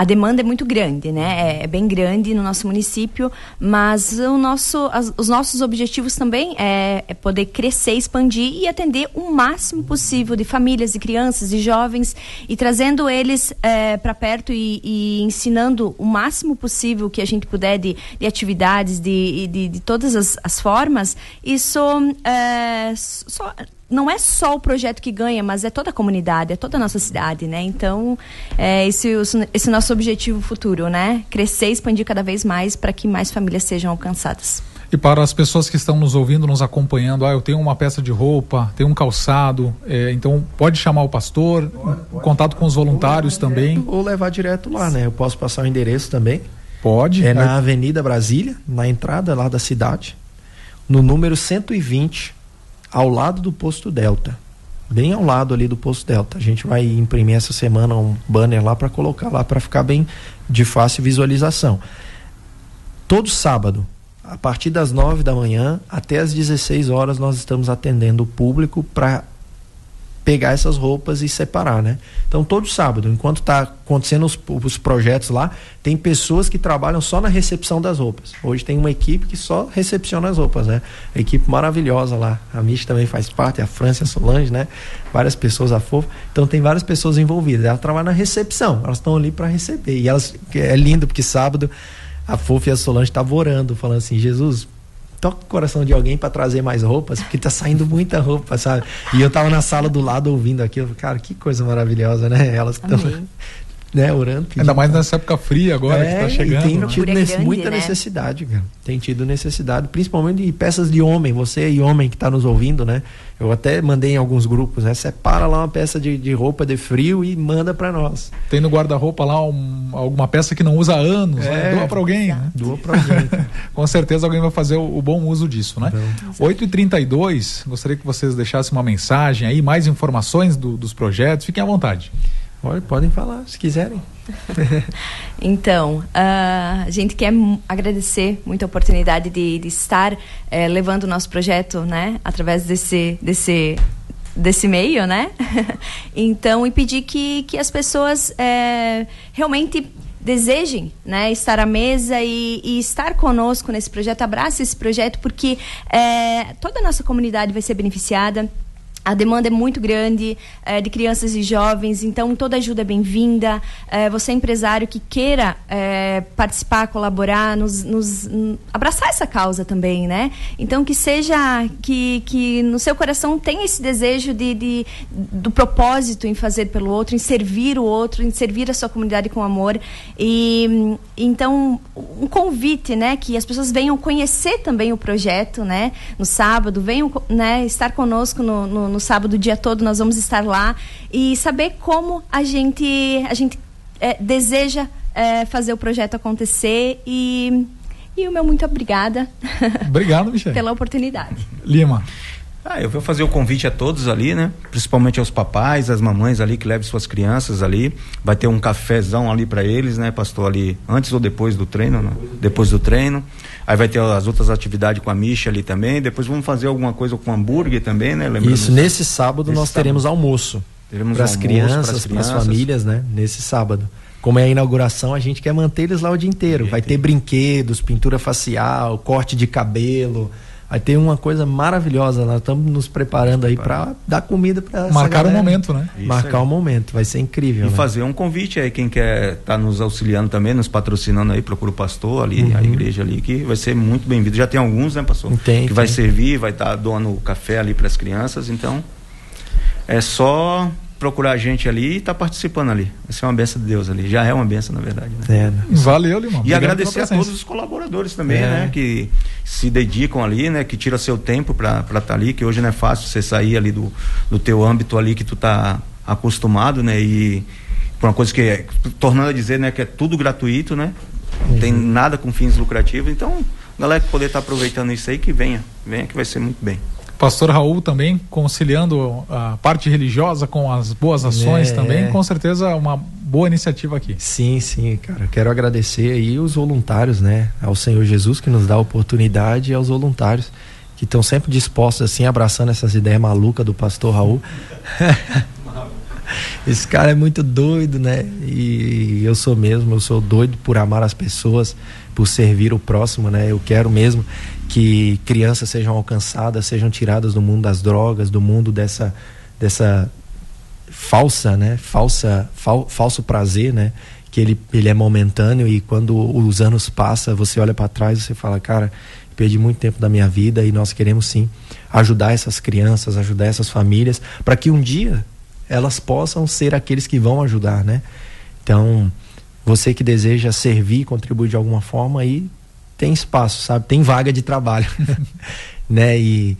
a demanda é muito grande, né? É bem grande no nosso município, mas os nossos objetivos também é poder crescer, expandir e atender o máximo possível de famílias, de crianças, de jovens, e trazendo eles para perto e ensinando o máximo possível que a gente puder de atividades, de todas as formas. Isso não é só o projeto que ganha, mas é toda a comunidade, é toda a nossa cidade, né? Então, esse nosso objetivo futuro, né? Crescer e expandir cada vez mais para que mais famílias sejam alcançadas. E para as pessoas que estão nos ouvindo, nos acompanhando, eu tenho uma peça de roupa, tenho um calçado, então pode chamar o pastor, contato com os voluntários também. Ou levar direto lá, né? Eu posso passar o endereço também. Pode. É na Avenida Brasília, na entrada lá da cidade, no número 120, ao lado do Posto Delta, bem ao lado ali do Posto Delta. A gente vai imprimir essa semana um banner lá para colocar lá, para ficar bem de fácil visualização. Todo sábado, a partir das 9 da manhã até as 16 horas, nós estamos atendendo o público para pegar essas roupas e separar, né? Então, todo sábado, enquanto está acontecendo os projetos lá, tem pessoas que trabalham só na recepção das roupas. Hoje tem uma equipe que só recepciona as roupas, né? A equipe maravilhosa lá. A Michi também faz parte, a França, a Solange, né? Várias pessoas, a Fofa. Então, tem várias pessoas envolvidas. Elas trabalham na recepção, elas estão ali para receber. E elas, é lindo, porque sábado a Fofa e a Solange estavam orando, falando assim: Jesus, toca o coração de alguém para trazer mais roupas, porque tá saindo muita roupa, sabe? E eu tava na sala do lado ouvindo aquilo, cara, que coisa maravilhosa, né? Elas estão, né, orando. Pedindo, ainda mais nessa época fria agora que tá chegando. E tem tido muita necessidade, cara. Tem tido necessidade, principalmente de peças de homem, você e homem que tá nos ouvindo, né? Eu até mandei em alguns grupos, né? Separa lá uma peça de roupa de frio e manda para nós. Tem no guarda-roupa lá alguma peça que não usa há anos, né? Doa para alguém, né? Doa para alguém. Com certeza alguém vai fazer o bom uso disso, né? 8h32, gostaria que vocês deixassem uma mensagem aí, mais informações dos projetos, fiquem à vontade. Olha, podem falar, se quiserem. Então, a gente quer agradecer muito a oportunidade de estar levando o nosso projeto, né, através desse meio, né? Então, e pedir que as pessoas realmente desejem, né, estar à mesa e estar conosco nesse projeto, abrace esse projeto, porque toda a nossa comunidade vai ser beneficiada. A demanda é muito grande de crianças e jovens, então toda ajuda é bem-vinda. Você é empresário que queira participar, colaborar, abraçar essa causa também, né? Então que seja, que no seu coração tenha esse desejo do propósito em fazer pelo outro, em servir o outro, em servir a sua comunidade com amor. E então um convite, né, que as pessoas venham conhecer também o projeto, né, no sábado, venham, né, estar conosco no sábado o dia todo, nós vamos estar lá e saber como a gente deseja fazer o projeto acontecer e o meu muito obrigada. Obrigado, Michele. Pela oportunidade. Lima. Eu vou fazer o convite a todos ali, né? Principalmente aos papais, às mamães ali que levem suas crianças ali. Vai ter um cafezão ali para eles, né, pastor, ali antes ou depois do treino, né? Depois do treino. Aí vai ter as outras atividades com a Misha ali também. Depois vamos fazer alguma coisa com hambúrguer também, né? Lembrando isso, nesse sábado nós teremos almoço. Para as crianças, para as famílias, né? Nesse sábado. Como é a inauguração, a gente quer manter eles lá o dia inteiro. Vai ter brinquedos, pintura facial, corte de cabelo. Vai ter uma coisa maravilhosa. Nós estamos nos preparando aí para dar comida para essa marcar galera. O momento, né? Marcar o momento, vai ser incrível. E né? fazer um convite aí, quem quer estar nos auxiliando também, nos patrocinando aí, procura o pastor ali, a igreja ali, que vai ser muito bem-vindo. Já tem alguns, né, pastor? Que vai servir, vai estar doando o café ali para as crianças, então é só procurar a gente ali e estar participando ali. Vai ser uma bênção de Deus ali. Já é uma bênção, na verdade. Né? Valeu, Limão. E agradecer a todos os colaboradores também, né? Que se dedicam ali, né? Que tira seu tempo para estar ali, que hoje não é fácil você sair ali do teu âmbito ali que tu tá acostumado, né? E por uma coisa que tornando a dizer, né? Que é tudo gratuito, né? Não tem nada com fins lucrativos. Então, galera que poder estar aproveitando isso aí, que venha que vai ser muito bem. Pastor Raul também conciliando a parte religiosa com as boas ações também, com certeza uma boa iniciativa aqui. Sim, cara, quero agradecer aí os voluntários, né, ao Senhor Jesus que nos dá a oportunidade e aos voluntários que estão sempre dispostos assim, abraçando essas ideias malucas do pastor Raul. Esse cara é muito doido, né? E eu sou doido por amar as pessoas, por servir o próximo, né? Eu quero mesmo que crianças sejam alcançadas, sejam tiradas do mundo das drogas, do mundo dessa falso prazer, né? Que ele é momentâneo, e quando os anos passam, você olha para trás e você fala, cara, perdi muito tempo da minha vida. E nós queremos sim ajudar essas crianças, ajudar essas famílias, para que um dia elas possam ser aqueles que vão ajudar, né? Então, você que deseja servir, contribuir de alguma forma, aí tem espaço, sabe? Tem vaga de trabalho, né? E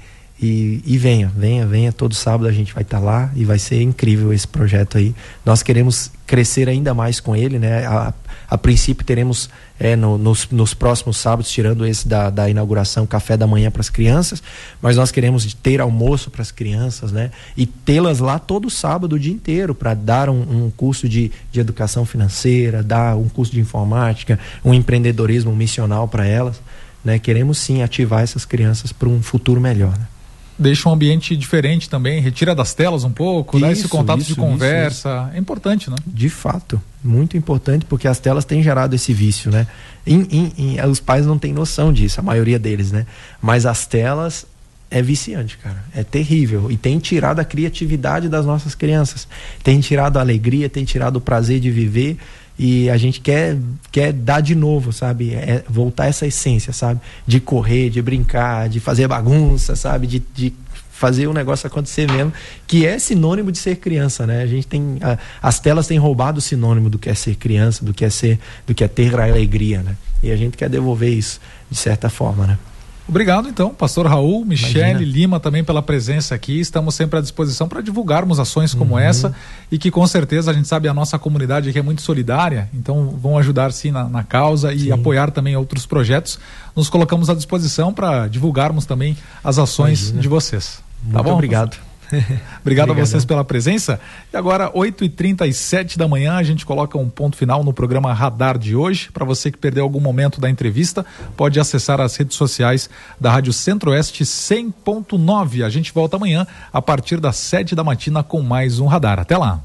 venha, todo sábado a gente vai estar lá, e vai ser incrível esse projeto aí. Nós queremos crescer ainda mais com ele, né? A princípio teremos nos próximos sábados, tirando esse da inauguração, café da manhã para as crianças, mas nós queremos ter almoço para as crianças, né? E tê-las lá todo sábado, o dia inteiro, para dar um curso de educação financeira, dar um curso de informática, um empreendedorismo missional para elas, né? Queremos sim ativar essas crianças para um futuro melhor, né? Deixa um ambiente diferente também, retira das telas um pouco, dá esse contato de conversa. Isso. É importante, né? De fato, muito importante, porque as telas têm gerado esse vício, né? Os pais não têm noção disso, a maioria deles, né? Mas as telas é viciante, cara. É terrível. E tem tirado a criatividade das nossas crianças. Tem tirado a alegria, tem tirado o prazer de viver. E a gente quer dar de novo, sabe? Voltar essa essência, sabe? De correr, de brincar, de fazer bagunça, sabe? De fazer o negócio acontecer mesmo, que é sinônimo de ser criança, né? A gente tem... as telas têm roubado o sinônimo do que é ser criança, do que é ter a alegria, né? E a gente quer devolver isso, de certa forma, né? Obrigado, então, pastor Raul, Michele Lima também pela presença aqui. Estamos sempre à disposição para divulgarmos ações como essa, e que com certeza a gente sabe, a nossa comunidade aqui é muito solidária, então vão ajudar sim na causa e apoiar também outros projetos. Nos colocamos à disposição para divulgarmos também as ações de vocês. Muito obrigado. Obrigado a vocês pela presença. E agora, 8h37 da manhã, a gente coloca um ponto final no programa Radar de hoje. Para você que perdeu algum momento da entrevista, pode acessar as redes sociais da Rádio Centro-Oeste 100.9. A gente volta amanhã a partir das 7 da matina com mais um Radar. Até lá.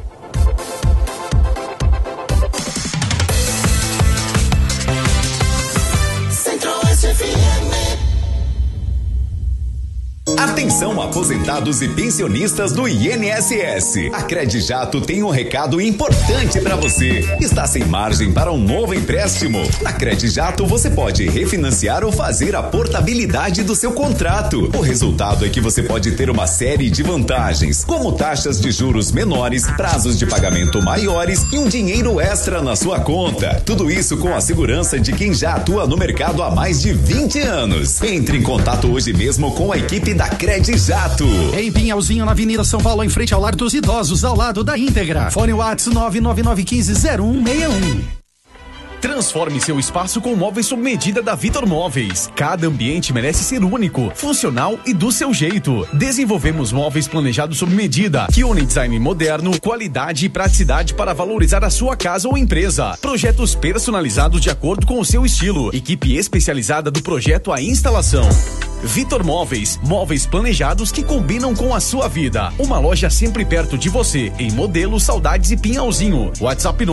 Atenção, aposentados e pensionistas do INSS. A Credijato tem um recado importante para você. Está sem margem para um novo empréstimo? Na Credijato você pode refinanciar ou fazer a portabilidade do seu contrato. O resultado é que você pode ter uma série de vantagens, como taxas de juros menores, prazos de pagamento maiores e um dinheiro extra na sua conta. Tudo isso com a segurança de quem já atua no mercado há mais de 20 anos. Entre em contato hoje mesmo com a equipe da Credijato. Em Pinhalzinho, na Avenida São Paulo, em frente ao Lar dos Idosos, ao lado da Íntegra. Fone WhatsApp 999150161. Transforme seu espaço com móveis sob medida da Vitor Móveis. Cada ambiente merece ser único, funcional e do seu jeito. Desenvolvemos móveis planejados sob medida, que unem design moderno, qualidade e praticidade para valorizar a sua casa ou empresa. Projetos personalizados de acordo com o seu estilo. Equipe especializada do projeto à instalação. Vitor Móveis, móveis planejados que combinam com a sua vida. Uma loja sempre perto de você, em Modelo, Saudades e Pinhalzinho. WhatsApp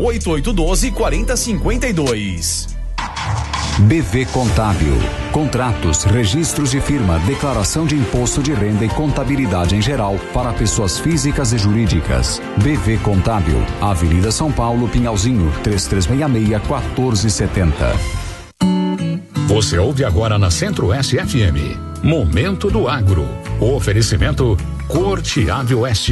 98812-4052. BV Contábil. Contratos, registros de firma, declaração de imposto de renda e contabilidade em geral para pessoas físicas e jurídicas. BV Contábil. Avenida São Paulo, Pinhalzinho, 3366-1470. Você ouve agora na Centro-Oeste FM. Momento do Agro. O oferecimento Corteado Oeste.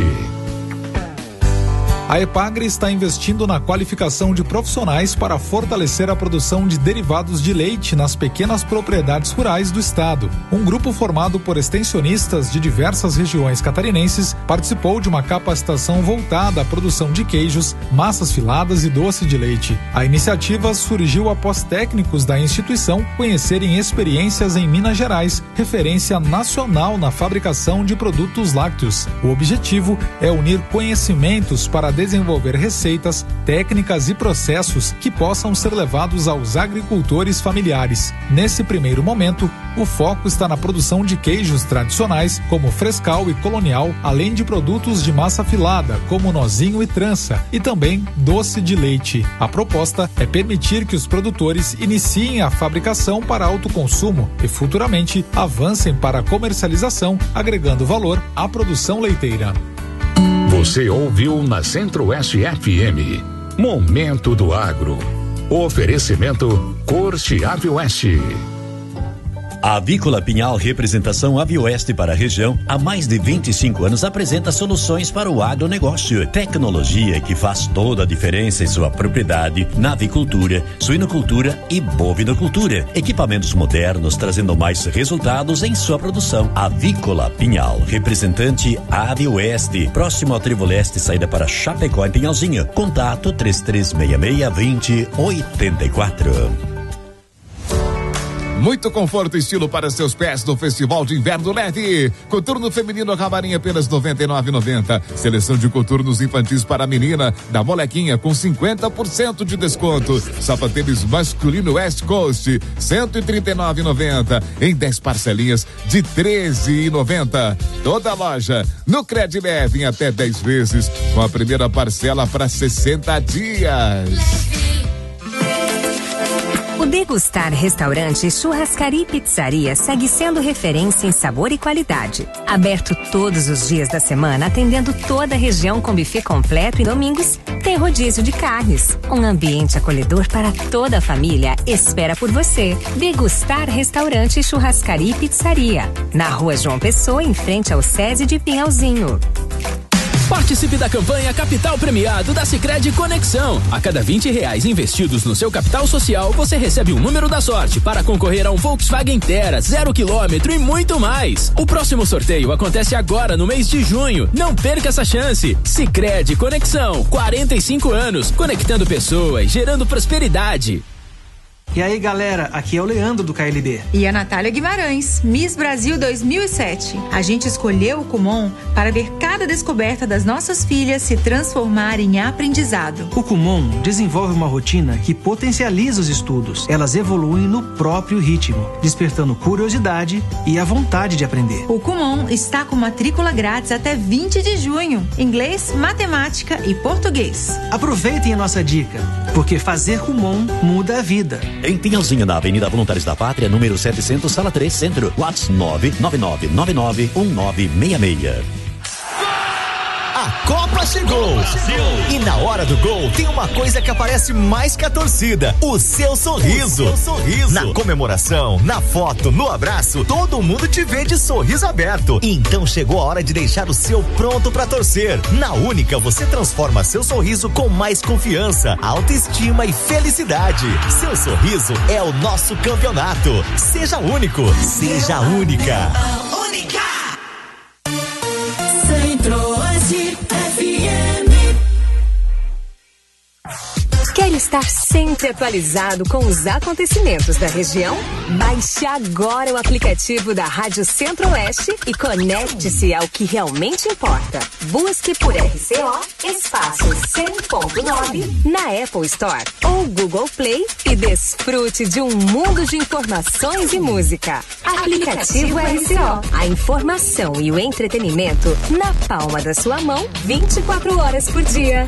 A Epagre está investindo na qualificação de profissionais para fortalecer a produção de derivados de leite nas pequenas propriedades rurais do estado. Um grupo formado por extensionistas de diversas regiões catarinenses participou de uma capacitação voltada à produção de queijos, massas filadas e doce de leite. A iniciativa surgiu após técnicos da instituição conhecerem experiências em Minas Gerais, referência nacional na fabricação de produtos lácteos. O objetivo é unir conhecimentos para desenvolver receitas, técnicas e processos que possam ser levados aos agricultores familiares. Nesse primeiro momento, o foco está na produção de queijos tradicionais, como frescal e colonial, além de produtos de massa filada, como nozinho e trança, e também doce de leite. A proposta é permitir que os produtores iniciem a fabricação para autoconsumo e futuramente avancem para a comercialização, agregando valor à produção leiteira. Você ouviu na Centro-Oeste FM, Momento do Agro. Oferecimento Corte Avioeste. A Avícola Pinhal, representação Avioeste para a região, há mais de 25 anos apresenta soluções para o agronegócio. Tecnologia que faz toda a diferença em sua propriedade, na avicultura, suinocultura e bovinocultura. Equipamentos modernos trazendo mais resultados em sua produção. Avícola Pinhal, representante Avioeste, próximo ao Trevo Leste, saída para Chapecó em Pinhalzinho. Contato 3366-2084. Muito conforto e estilo para seus pés no Festival de Inverno Leve. Coturno feminino Camarim apenas R$ 99,90. Seleção de coturnos infantis para a menina da Molequinha com 50% de desconto. Sapatênis masculino West Coast R$ 139,90 em 10 parcelinhas de R$ 13,90. Toda a loja no Cred Leve em até 10 vezes com a primeira parcela para 60 dias. O Degustar Restaurante, Churrascaria e Pizzaria segue sendo referência em sabor e qualidade. Aberto todos os dias da semana, atendendo toda a região com buffet completo e domingos tem rodízio de carnes. Um ambiente acolhedor para toda a família espera por você. Degustar Restaurante, Churrascaria e Pizzaria. Na Rua João Pessoa, em frente ao SESI de Pinhalzinho. Participe da campanha Capital Premiado da Sicredi Conexão. A cada R$20 investidos no seu capital social, você recebe um número da sorte para concorrer a um Volkswagen Terra 0 km e muito mais. O próximo sorteio acontece agora no mês de junho. Não perca essa chance. Sicredi Conexão, 45 anos, conectando pessoas, gerando prosperidade. E aí, galera, aqui é o Leandro do KLB. E a Natália Guimarães, Miss Brasil 2007. A gente escolheu o Kumon para ver cada descoberta das nossas filhas se transformar em aprendizado. O Kumon desenvolve uma rotina que potencializa os estudos. Elas evoluem no próprio ritmo, despertando curiosidade e a vontade de aprender. O Kumon está com matrícula grátis até 20 de junho. Inglês, matemática e português. Aproveitem a nossa dica, porque fazer Kumon muda a vida. Em Pinhalzinho, na Avenida Voluntários da Pátria, número 700, sala 3, centro. WhatsApp 999991966. A Copa chegou! E na hora do gol tem uma coisa que aparece mais que a torcida: o seu sorriso. Na comemoração, na foto, no abraço, todo mundo te vê de sorriso aberto. Então chegou a hora de deixar o seu pronto pra torcer. Na Única você transforma seu sorriso com mais confiança, autoestima e felicidade. Seu sorriso é o nosso campeonato. Seja único, seja única. Única! Centro-Oeste FM. Quer estar sempre atualizado com os acontecimentos da região? Baixe agora o aplicativo da Rádio Centro-Oeste e conecte-se ao que realmente importa. Busque por RCO Espaço 100.9 na Apple Store ou Google Play e desfrute de um mundo de informações e música. Aplicativo RCO, a informação e o entretenimento na palma da sua mão, 24 horas por dia.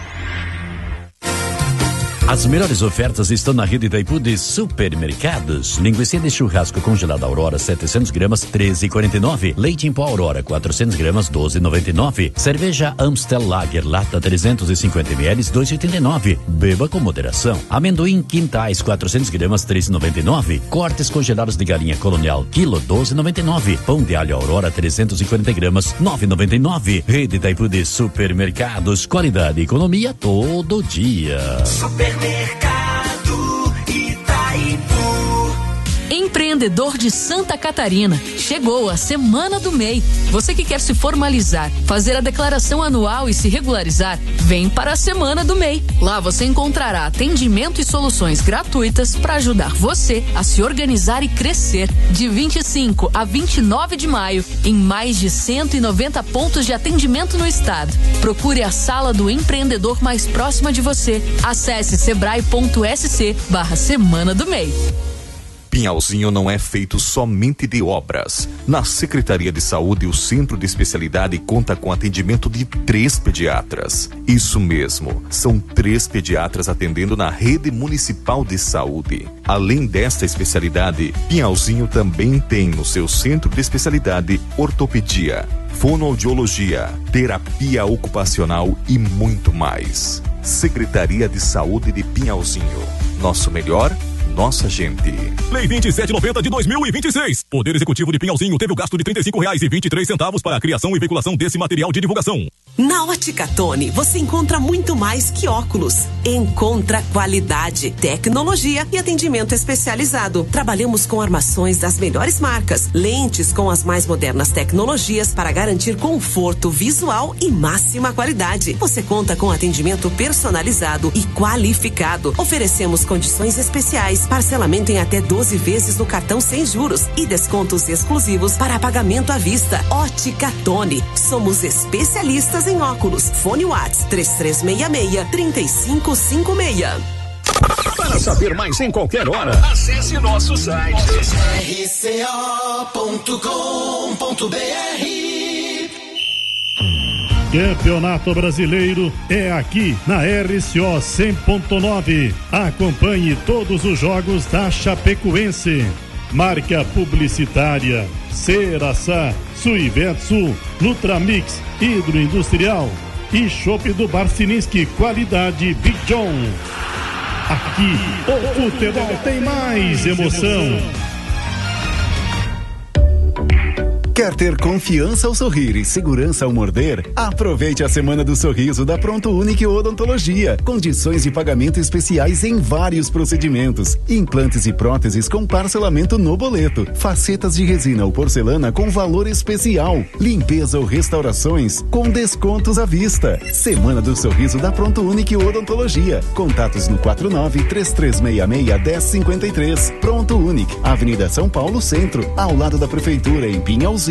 As melhores ofertas estão na rede Itaipu de supermercados. Linguiça de churrasco congelada Aurora 700 gramas 13,49. Leite em pó Aurora 400 gramas 12,99. Cerveja Amstel Lager lata 350 ml 2,89. Beba com moderação. Amendoim Quintais 400 gramas 3,99. Cortes congelados de galinha Colonial quilo 12,99. Pão de alho Aurora 340 gramas 9,99. Rede Itaipu de supermercados, qualidade e economia todo dia. Supermercado Itaipu. Empreendedor de Santa Catarina. Chegou a Semana do MEI. Você que quer se formalizar, fazer a declaração anual e se regularizar, vem para a Semana do MEI. Lá você encontrará atendimento e soluções gratuitas para ajudar você a se organizar e crescer. De 25 a 29 de maio, em mais de 190 pontos de atendimento no estado. Procure a sala do empreendedor mais próxima de você. Acesse sebrae.sc/Semana do MEI. Pinhalzinho não é feito somente de obras. Na Secretaria de Saúde, o Centro de Especialidade conta com atendimento de 3 pediatras. Isso mesmo, são 3 pediatras atendendo na rede municipal de saúde. Além desta especialidade, Pinhalzinho também tem no seu Centro de Especialidade ortopedia, fonoaudiologia, terapia ocupacional e muito mais. Secretaria de Saúde de Pinhalzinho. Nosso melhor, nossa gente. Lei 2790 de 2026. Poder Executivo de Pinhalzinho teve o gasto de R$ 35,23 para a criação e veiculação desse material de divulgação. Na Ótica Tony, você encontra muito mais que óculos. Encontra qualidade, tecnologia e atendimento especializado. Trabalhamos com armações das melhores marcas, lentes com as mais modernas tecnologias para garantir conforto visual e máxima qualidade. Você conta com atendimento personalizado e qualificado. Oferecemos condições especiais, parcelamento em até 12 vezes no cartão sem juros e descontos exclusivos para pagamento à vista. Ótica Tony. Somos especialistas em óculos. Fone Whats 3366-3556. Para saber mais em qualquer hora, acesse nosso site rco.com.br. Campeonato Brasileiro é aqui na RCO 100.9. Acompanhe todos os jogos da Chapecoense. Marca publicitária Ceraçá, Suivetsu, Nutramix, Hidroindustrial e Chopp do Barcininski, qualidade Big John. Aqui o futebol tem mais emoção. Quer ter confiança ao sorrir e segurança ao morder? Aproveite a Semana do Sorriso da Pronto Unique Odontologia. Condições de pagamento especiais em vários procedimentos. Implantes e próteses com parcelamento no boleto. Facetas de resina ou porcelana com valor especial. Limpeza ou restaurações com descontos à vista. Semana do Sorriso da Pronto Unique Odontologia. Contatos no 49-3366-1053. Pronto Unique, Avenida São Paulo Centro, ao lado da Prefeitura, em Pinhalzinho.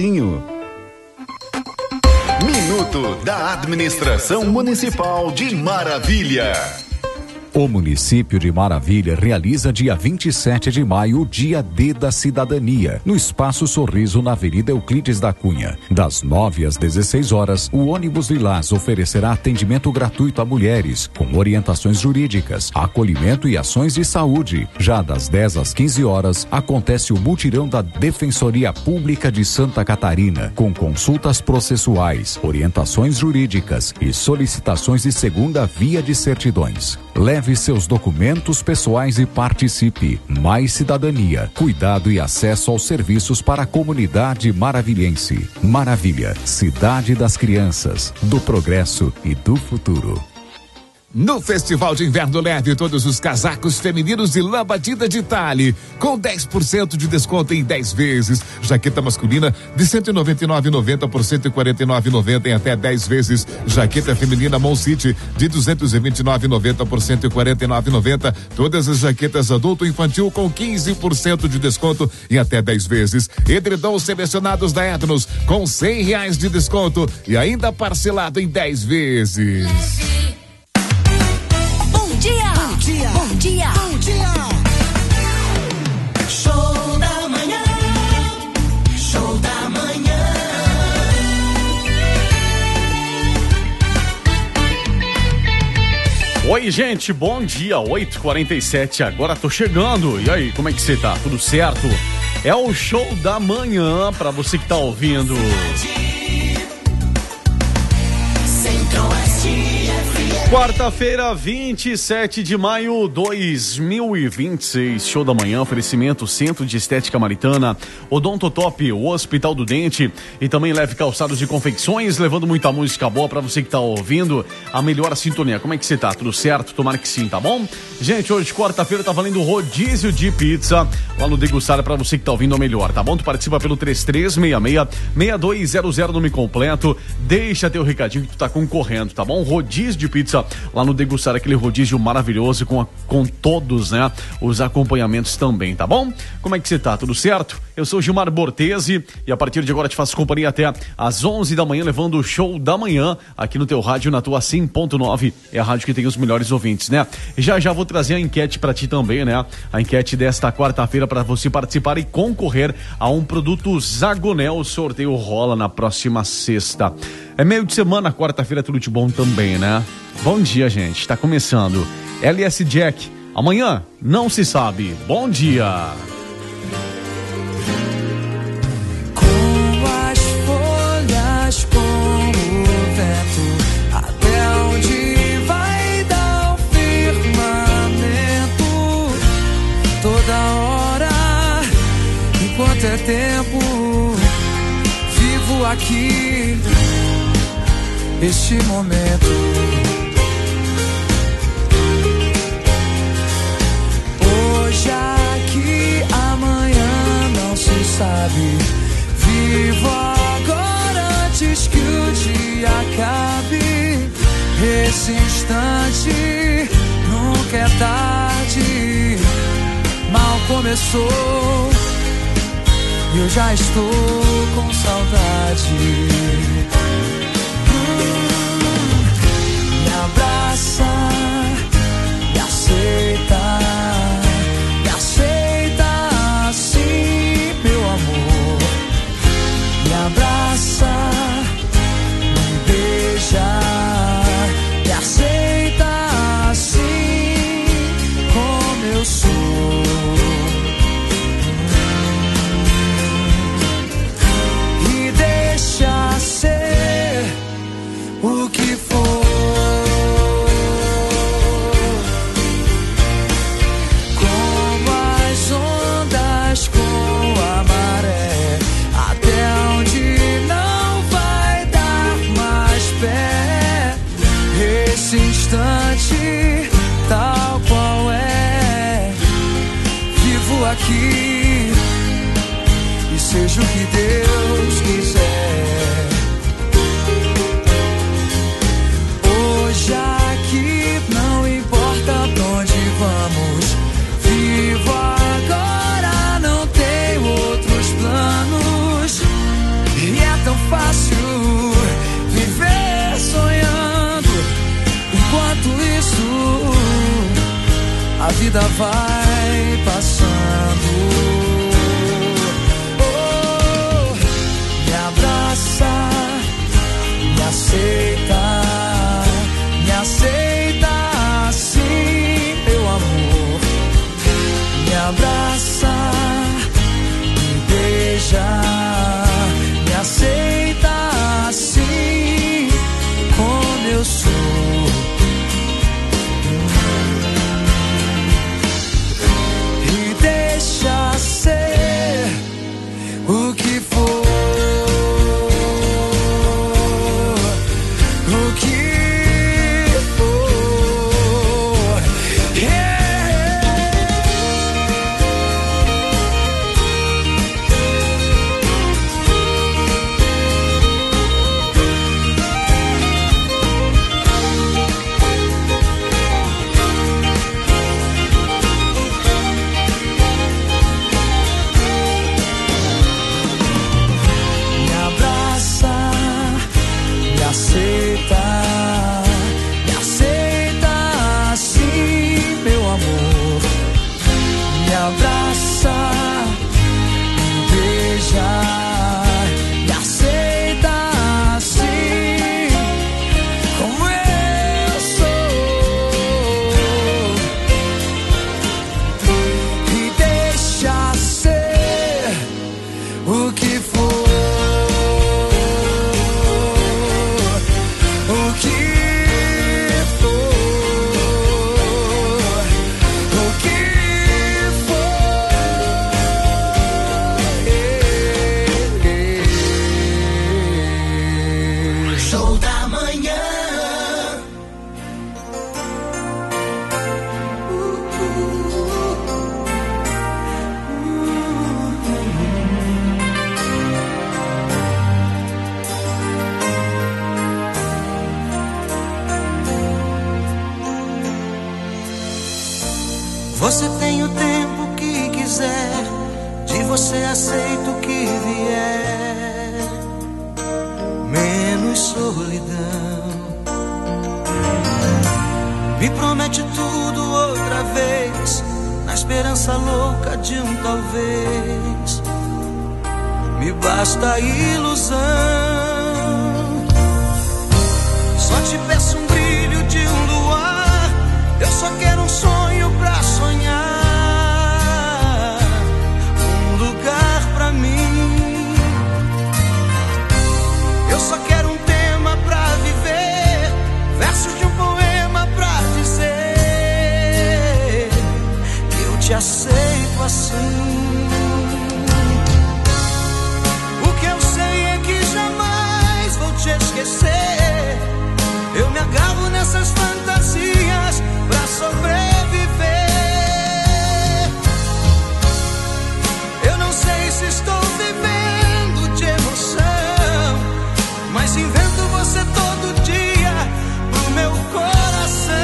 Minuto da Administração Municipal de Maravilha. O município de Maravilha realiza dia 27 de maio o Dia D da Cidadania, no Espaço Sorriso, na Avenida Euclides da Cunha. Das 9 às 16 horas, o ônibus Lilás oferecerá atendimento gratuito a mulheres, com orientações jurídicas, acolhimento e ações de saúde. Já das 10 às 15 horas, acontece o mutirão da Defensoria Pública de Santa Catarina, com consultas processuais, orientações jurídicas e solicitações de segunda via de certidões. Leve seus documentos pessoais e participe. Mais cidadania, cuidado e acesso aos serviços para a comunidade maravilhense. Maravilha, cidade das crianças, do progresso e do futuro. No Festival de Inverno Leve, todos os casacos femininos de lã batida de Tale, com 10% de desconto em 10 vezes. Jaqueta masculina de R$ 199,90 por R$ 149,90 em até 10 vezes. Jaqueta feminina Mon City de R$ 229,90 por R$ 149,90. Todas as jaquetas adulto e infantil com 15% de desconto em até 10 vezes. Edredons selecionados da Etnos com R$ 100 de desconto e ainda parcelado em 10 vezes. Bom dia! Bom dia! Bom dia! Bom dia! Show da manhã! Show da manhã! Oi, gente, bom dia, 8h47, agora tô chegando. E aí, como é que você tá? Tudo certo? É o Show da Manhã, pra você que tá ouvindo. Quarta-feira, 27 de maio 2026, show da manhã, oferecimento Centro de Estética Maritana, Odontotop, o Hospital do Dente e também Leve Calçados e Confecções, levando muita música boa pra você que tá ouvindo, a melhor sintonia. Como é que você tá? Tudo certo? Tomara que sim, tá bom? Gente, hoje, quarta-feira, tá valendo rodízio de pizza lá no Degustar pra você que tá ouvindo a melhor, tá bom? Tu participa pelo 3366-6200, nome completo, deixa teu recadinho que tu tá concorrendo, tá bom? Rodízio de pizza lá no Degustar, aquele rodízio maravilhoso com todos, né? Os acompanhamentos também, tá bom? Como é que você tá? Tudo certo? Eu sou Gilmar Bortesi e a partir de agora te faço companhia até às 11 da manhã, levando o show da manhã aqui no teu rádio, na tua 100.9. É a rádio que tem os melhores ouvintes, né? Já vou trazer a enquete pra ti também, né? A enquete desta quarta-feira pra você participar e concorrer a um produto Zagonel. O sorteio rola na próxima sexta. É meio de semana, quarta-feira, tudo de bom também, né? Bom dia, gente. Tá começando. LS Jack. Amanhã não se sabe. Bom dia. Com as folhas, com o vento, até onde vai dar o firmamento? Toda hora, enquanto é tempo, vivo aqui, este momento. Hoje aqui, amanhã não se sabe. Vivo agora antes que o dia acabe. Esse instante nunca é tarde. Mal começou e eu já estou com saudade. Me abraça, me aceita. Me aceita assim, meu amor. Me abraça, me beija. Me aceita assim, como eu sou. E deixa ser o que for. Tal qual é, vivo aqui e seja o que Deus quiser. Hoje aqui não importa pra onde vamos, vivo agora, não tenho outros planos. E é tão fácil viver sonhando. Enquanto isso, a vida vai passando. Oh, me abraça, me aceita. Me aceita assim, meu amor. Me abraça, me beija. Me aceita assim, como eu sou. você aceita o que vier, menos solidão. Me promete tudo outra vez, na esperança louca de um talvez. Me basta a ilusão. Só te peço um brilho de um luar. Eu só quero um sonho pra sonhar, um lugar pra mim. Eu só quero um tema pra viver, versos de um poema pra dizer que eu te aceito assim. O que eu sei é que jamais vou te esquecer. Eu me agarro nessas fantasias pra sobreviver. Eu não sei se estou vivendo de emoção, mas invento você todo dia pro meu coração.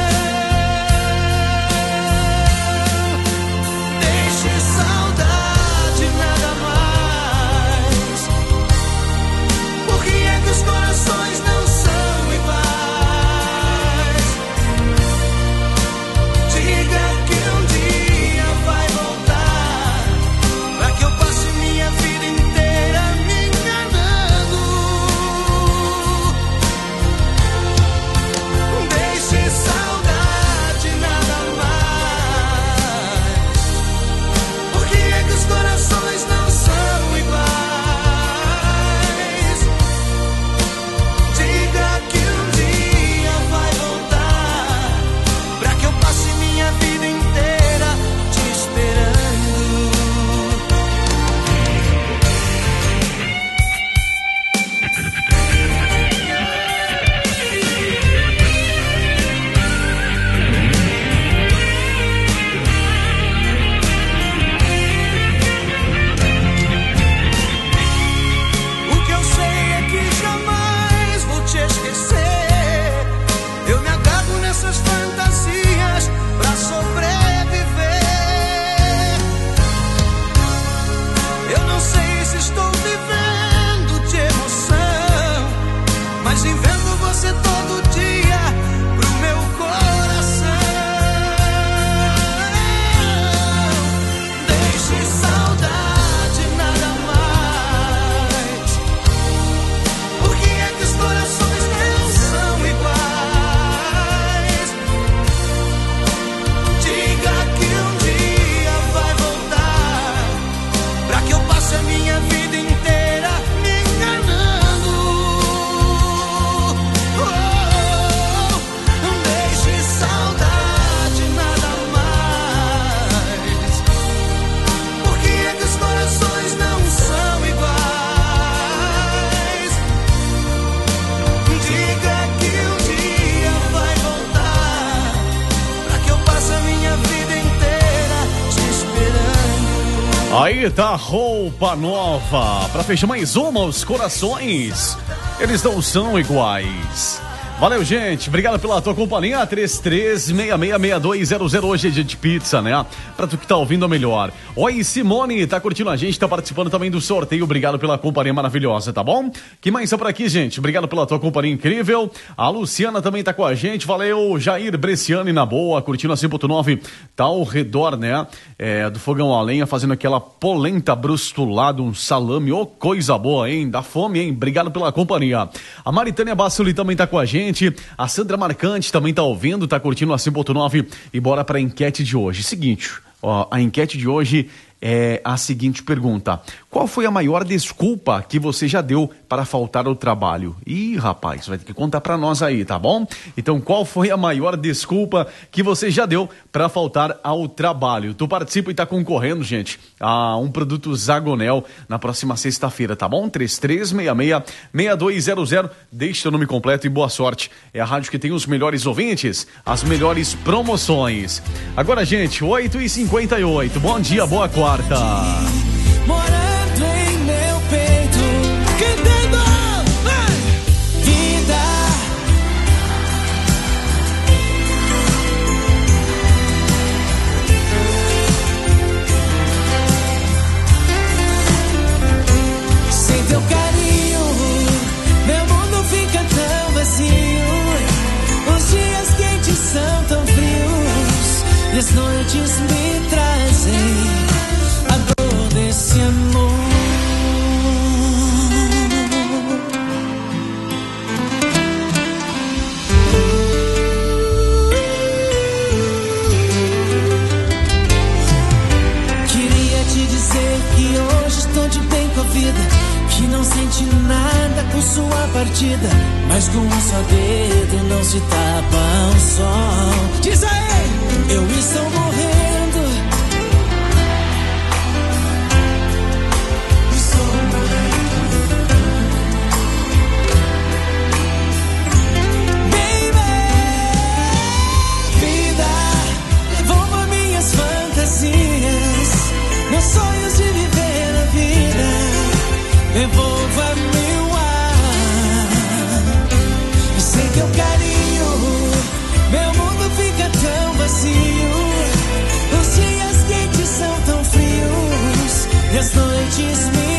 Deixe saudade, nada mais. Por que é que os corações não são iguais? Diga que um dia vai voltar, pra que eu passe minha vida inteira me enganando. Deixe saudade, nada mais. Por que é que os corações não são iguais? Diga que um dia vai voltar, pra que eu passe minha vida inteira te esperando. O que eu sei é que jamais vou te esquecer. Eu me agarro nessas fantasias pra sobreviver. Eu não sei se estou vivendo de emoção, mas invento você todo dia pro meu coração. Deixe saudade, nada mais. Por que é que os corações não são iguais? Diga que um dia vai voltar, pra que eu passe a minha vida inteira me enganando. Deixe saudade, nada mais. Por que é que os corações não são iguais? Diga que um dia vai voltar, pra que eu passe a minha vida inteira te esperando. Aí tá roupa nova pra fechar mais uma, os corações eles não são iguais. Valeu, gente, obrigado pela tua companhia. 33666200. Hoje é dia de pizza, né? Pra tu que tá ouvindo, melhor. Oi, Simone, tá curtindo a gente, tá participando também do sorteio. Obrigado pela companhia maravilhosa, tá bom? Que mais é por aqui, gente? Obrigado pela tua companhia incrível. A Luciana também tá com a gente. Valeu, Jair Bresciani, na boa, curtindo a 100.9. Tá ao redor, né? Do fogão a lenha, fazendo aquela polenta brustulada, um salame. Ô, coisa boa, hein? Dá fome, hein? Obrigado pela companhia. A Maritânia Bassoli também tá com a gente. A Sandra Marcante também tá ouvindo, tá curtindo a 100.9. E bora pra enquete de hoje. Seguinte, ó, a enquete de hoje é a seguinte pergunta: qual foi a maior desculpa que você já deu para faltar ao trabalho? Ih, rapaz, vai ter que contar para nós aí, tá bom? Então, qual foi a maior desculpa que você já deu para faltar ao trabalho? Tu participa e tá concorrendo, gente, a um produto Zagonel na próxima sexta-feira, tá bom? 3366-6200. Deixe seu nome completo e boa sorte. É a rádio que tem os melhores ouvintes, as melhores promoções. Agora, gente, 8h58. Bom dia, boa quarta. Morando em meu peito, cantando vida. que não sente nada com sua partida, mas com um só dedo não se tapa o sol. Diz aí! Eu estou morrendo. Estou morrendo. Baby, vida, devolva minhas fantasias, meus sonhos de viver a vida. Devolva meu ar. Eu sei que eu carinho, meu mundo fica tão vazio. Os dias quentes são tão frios e as noites me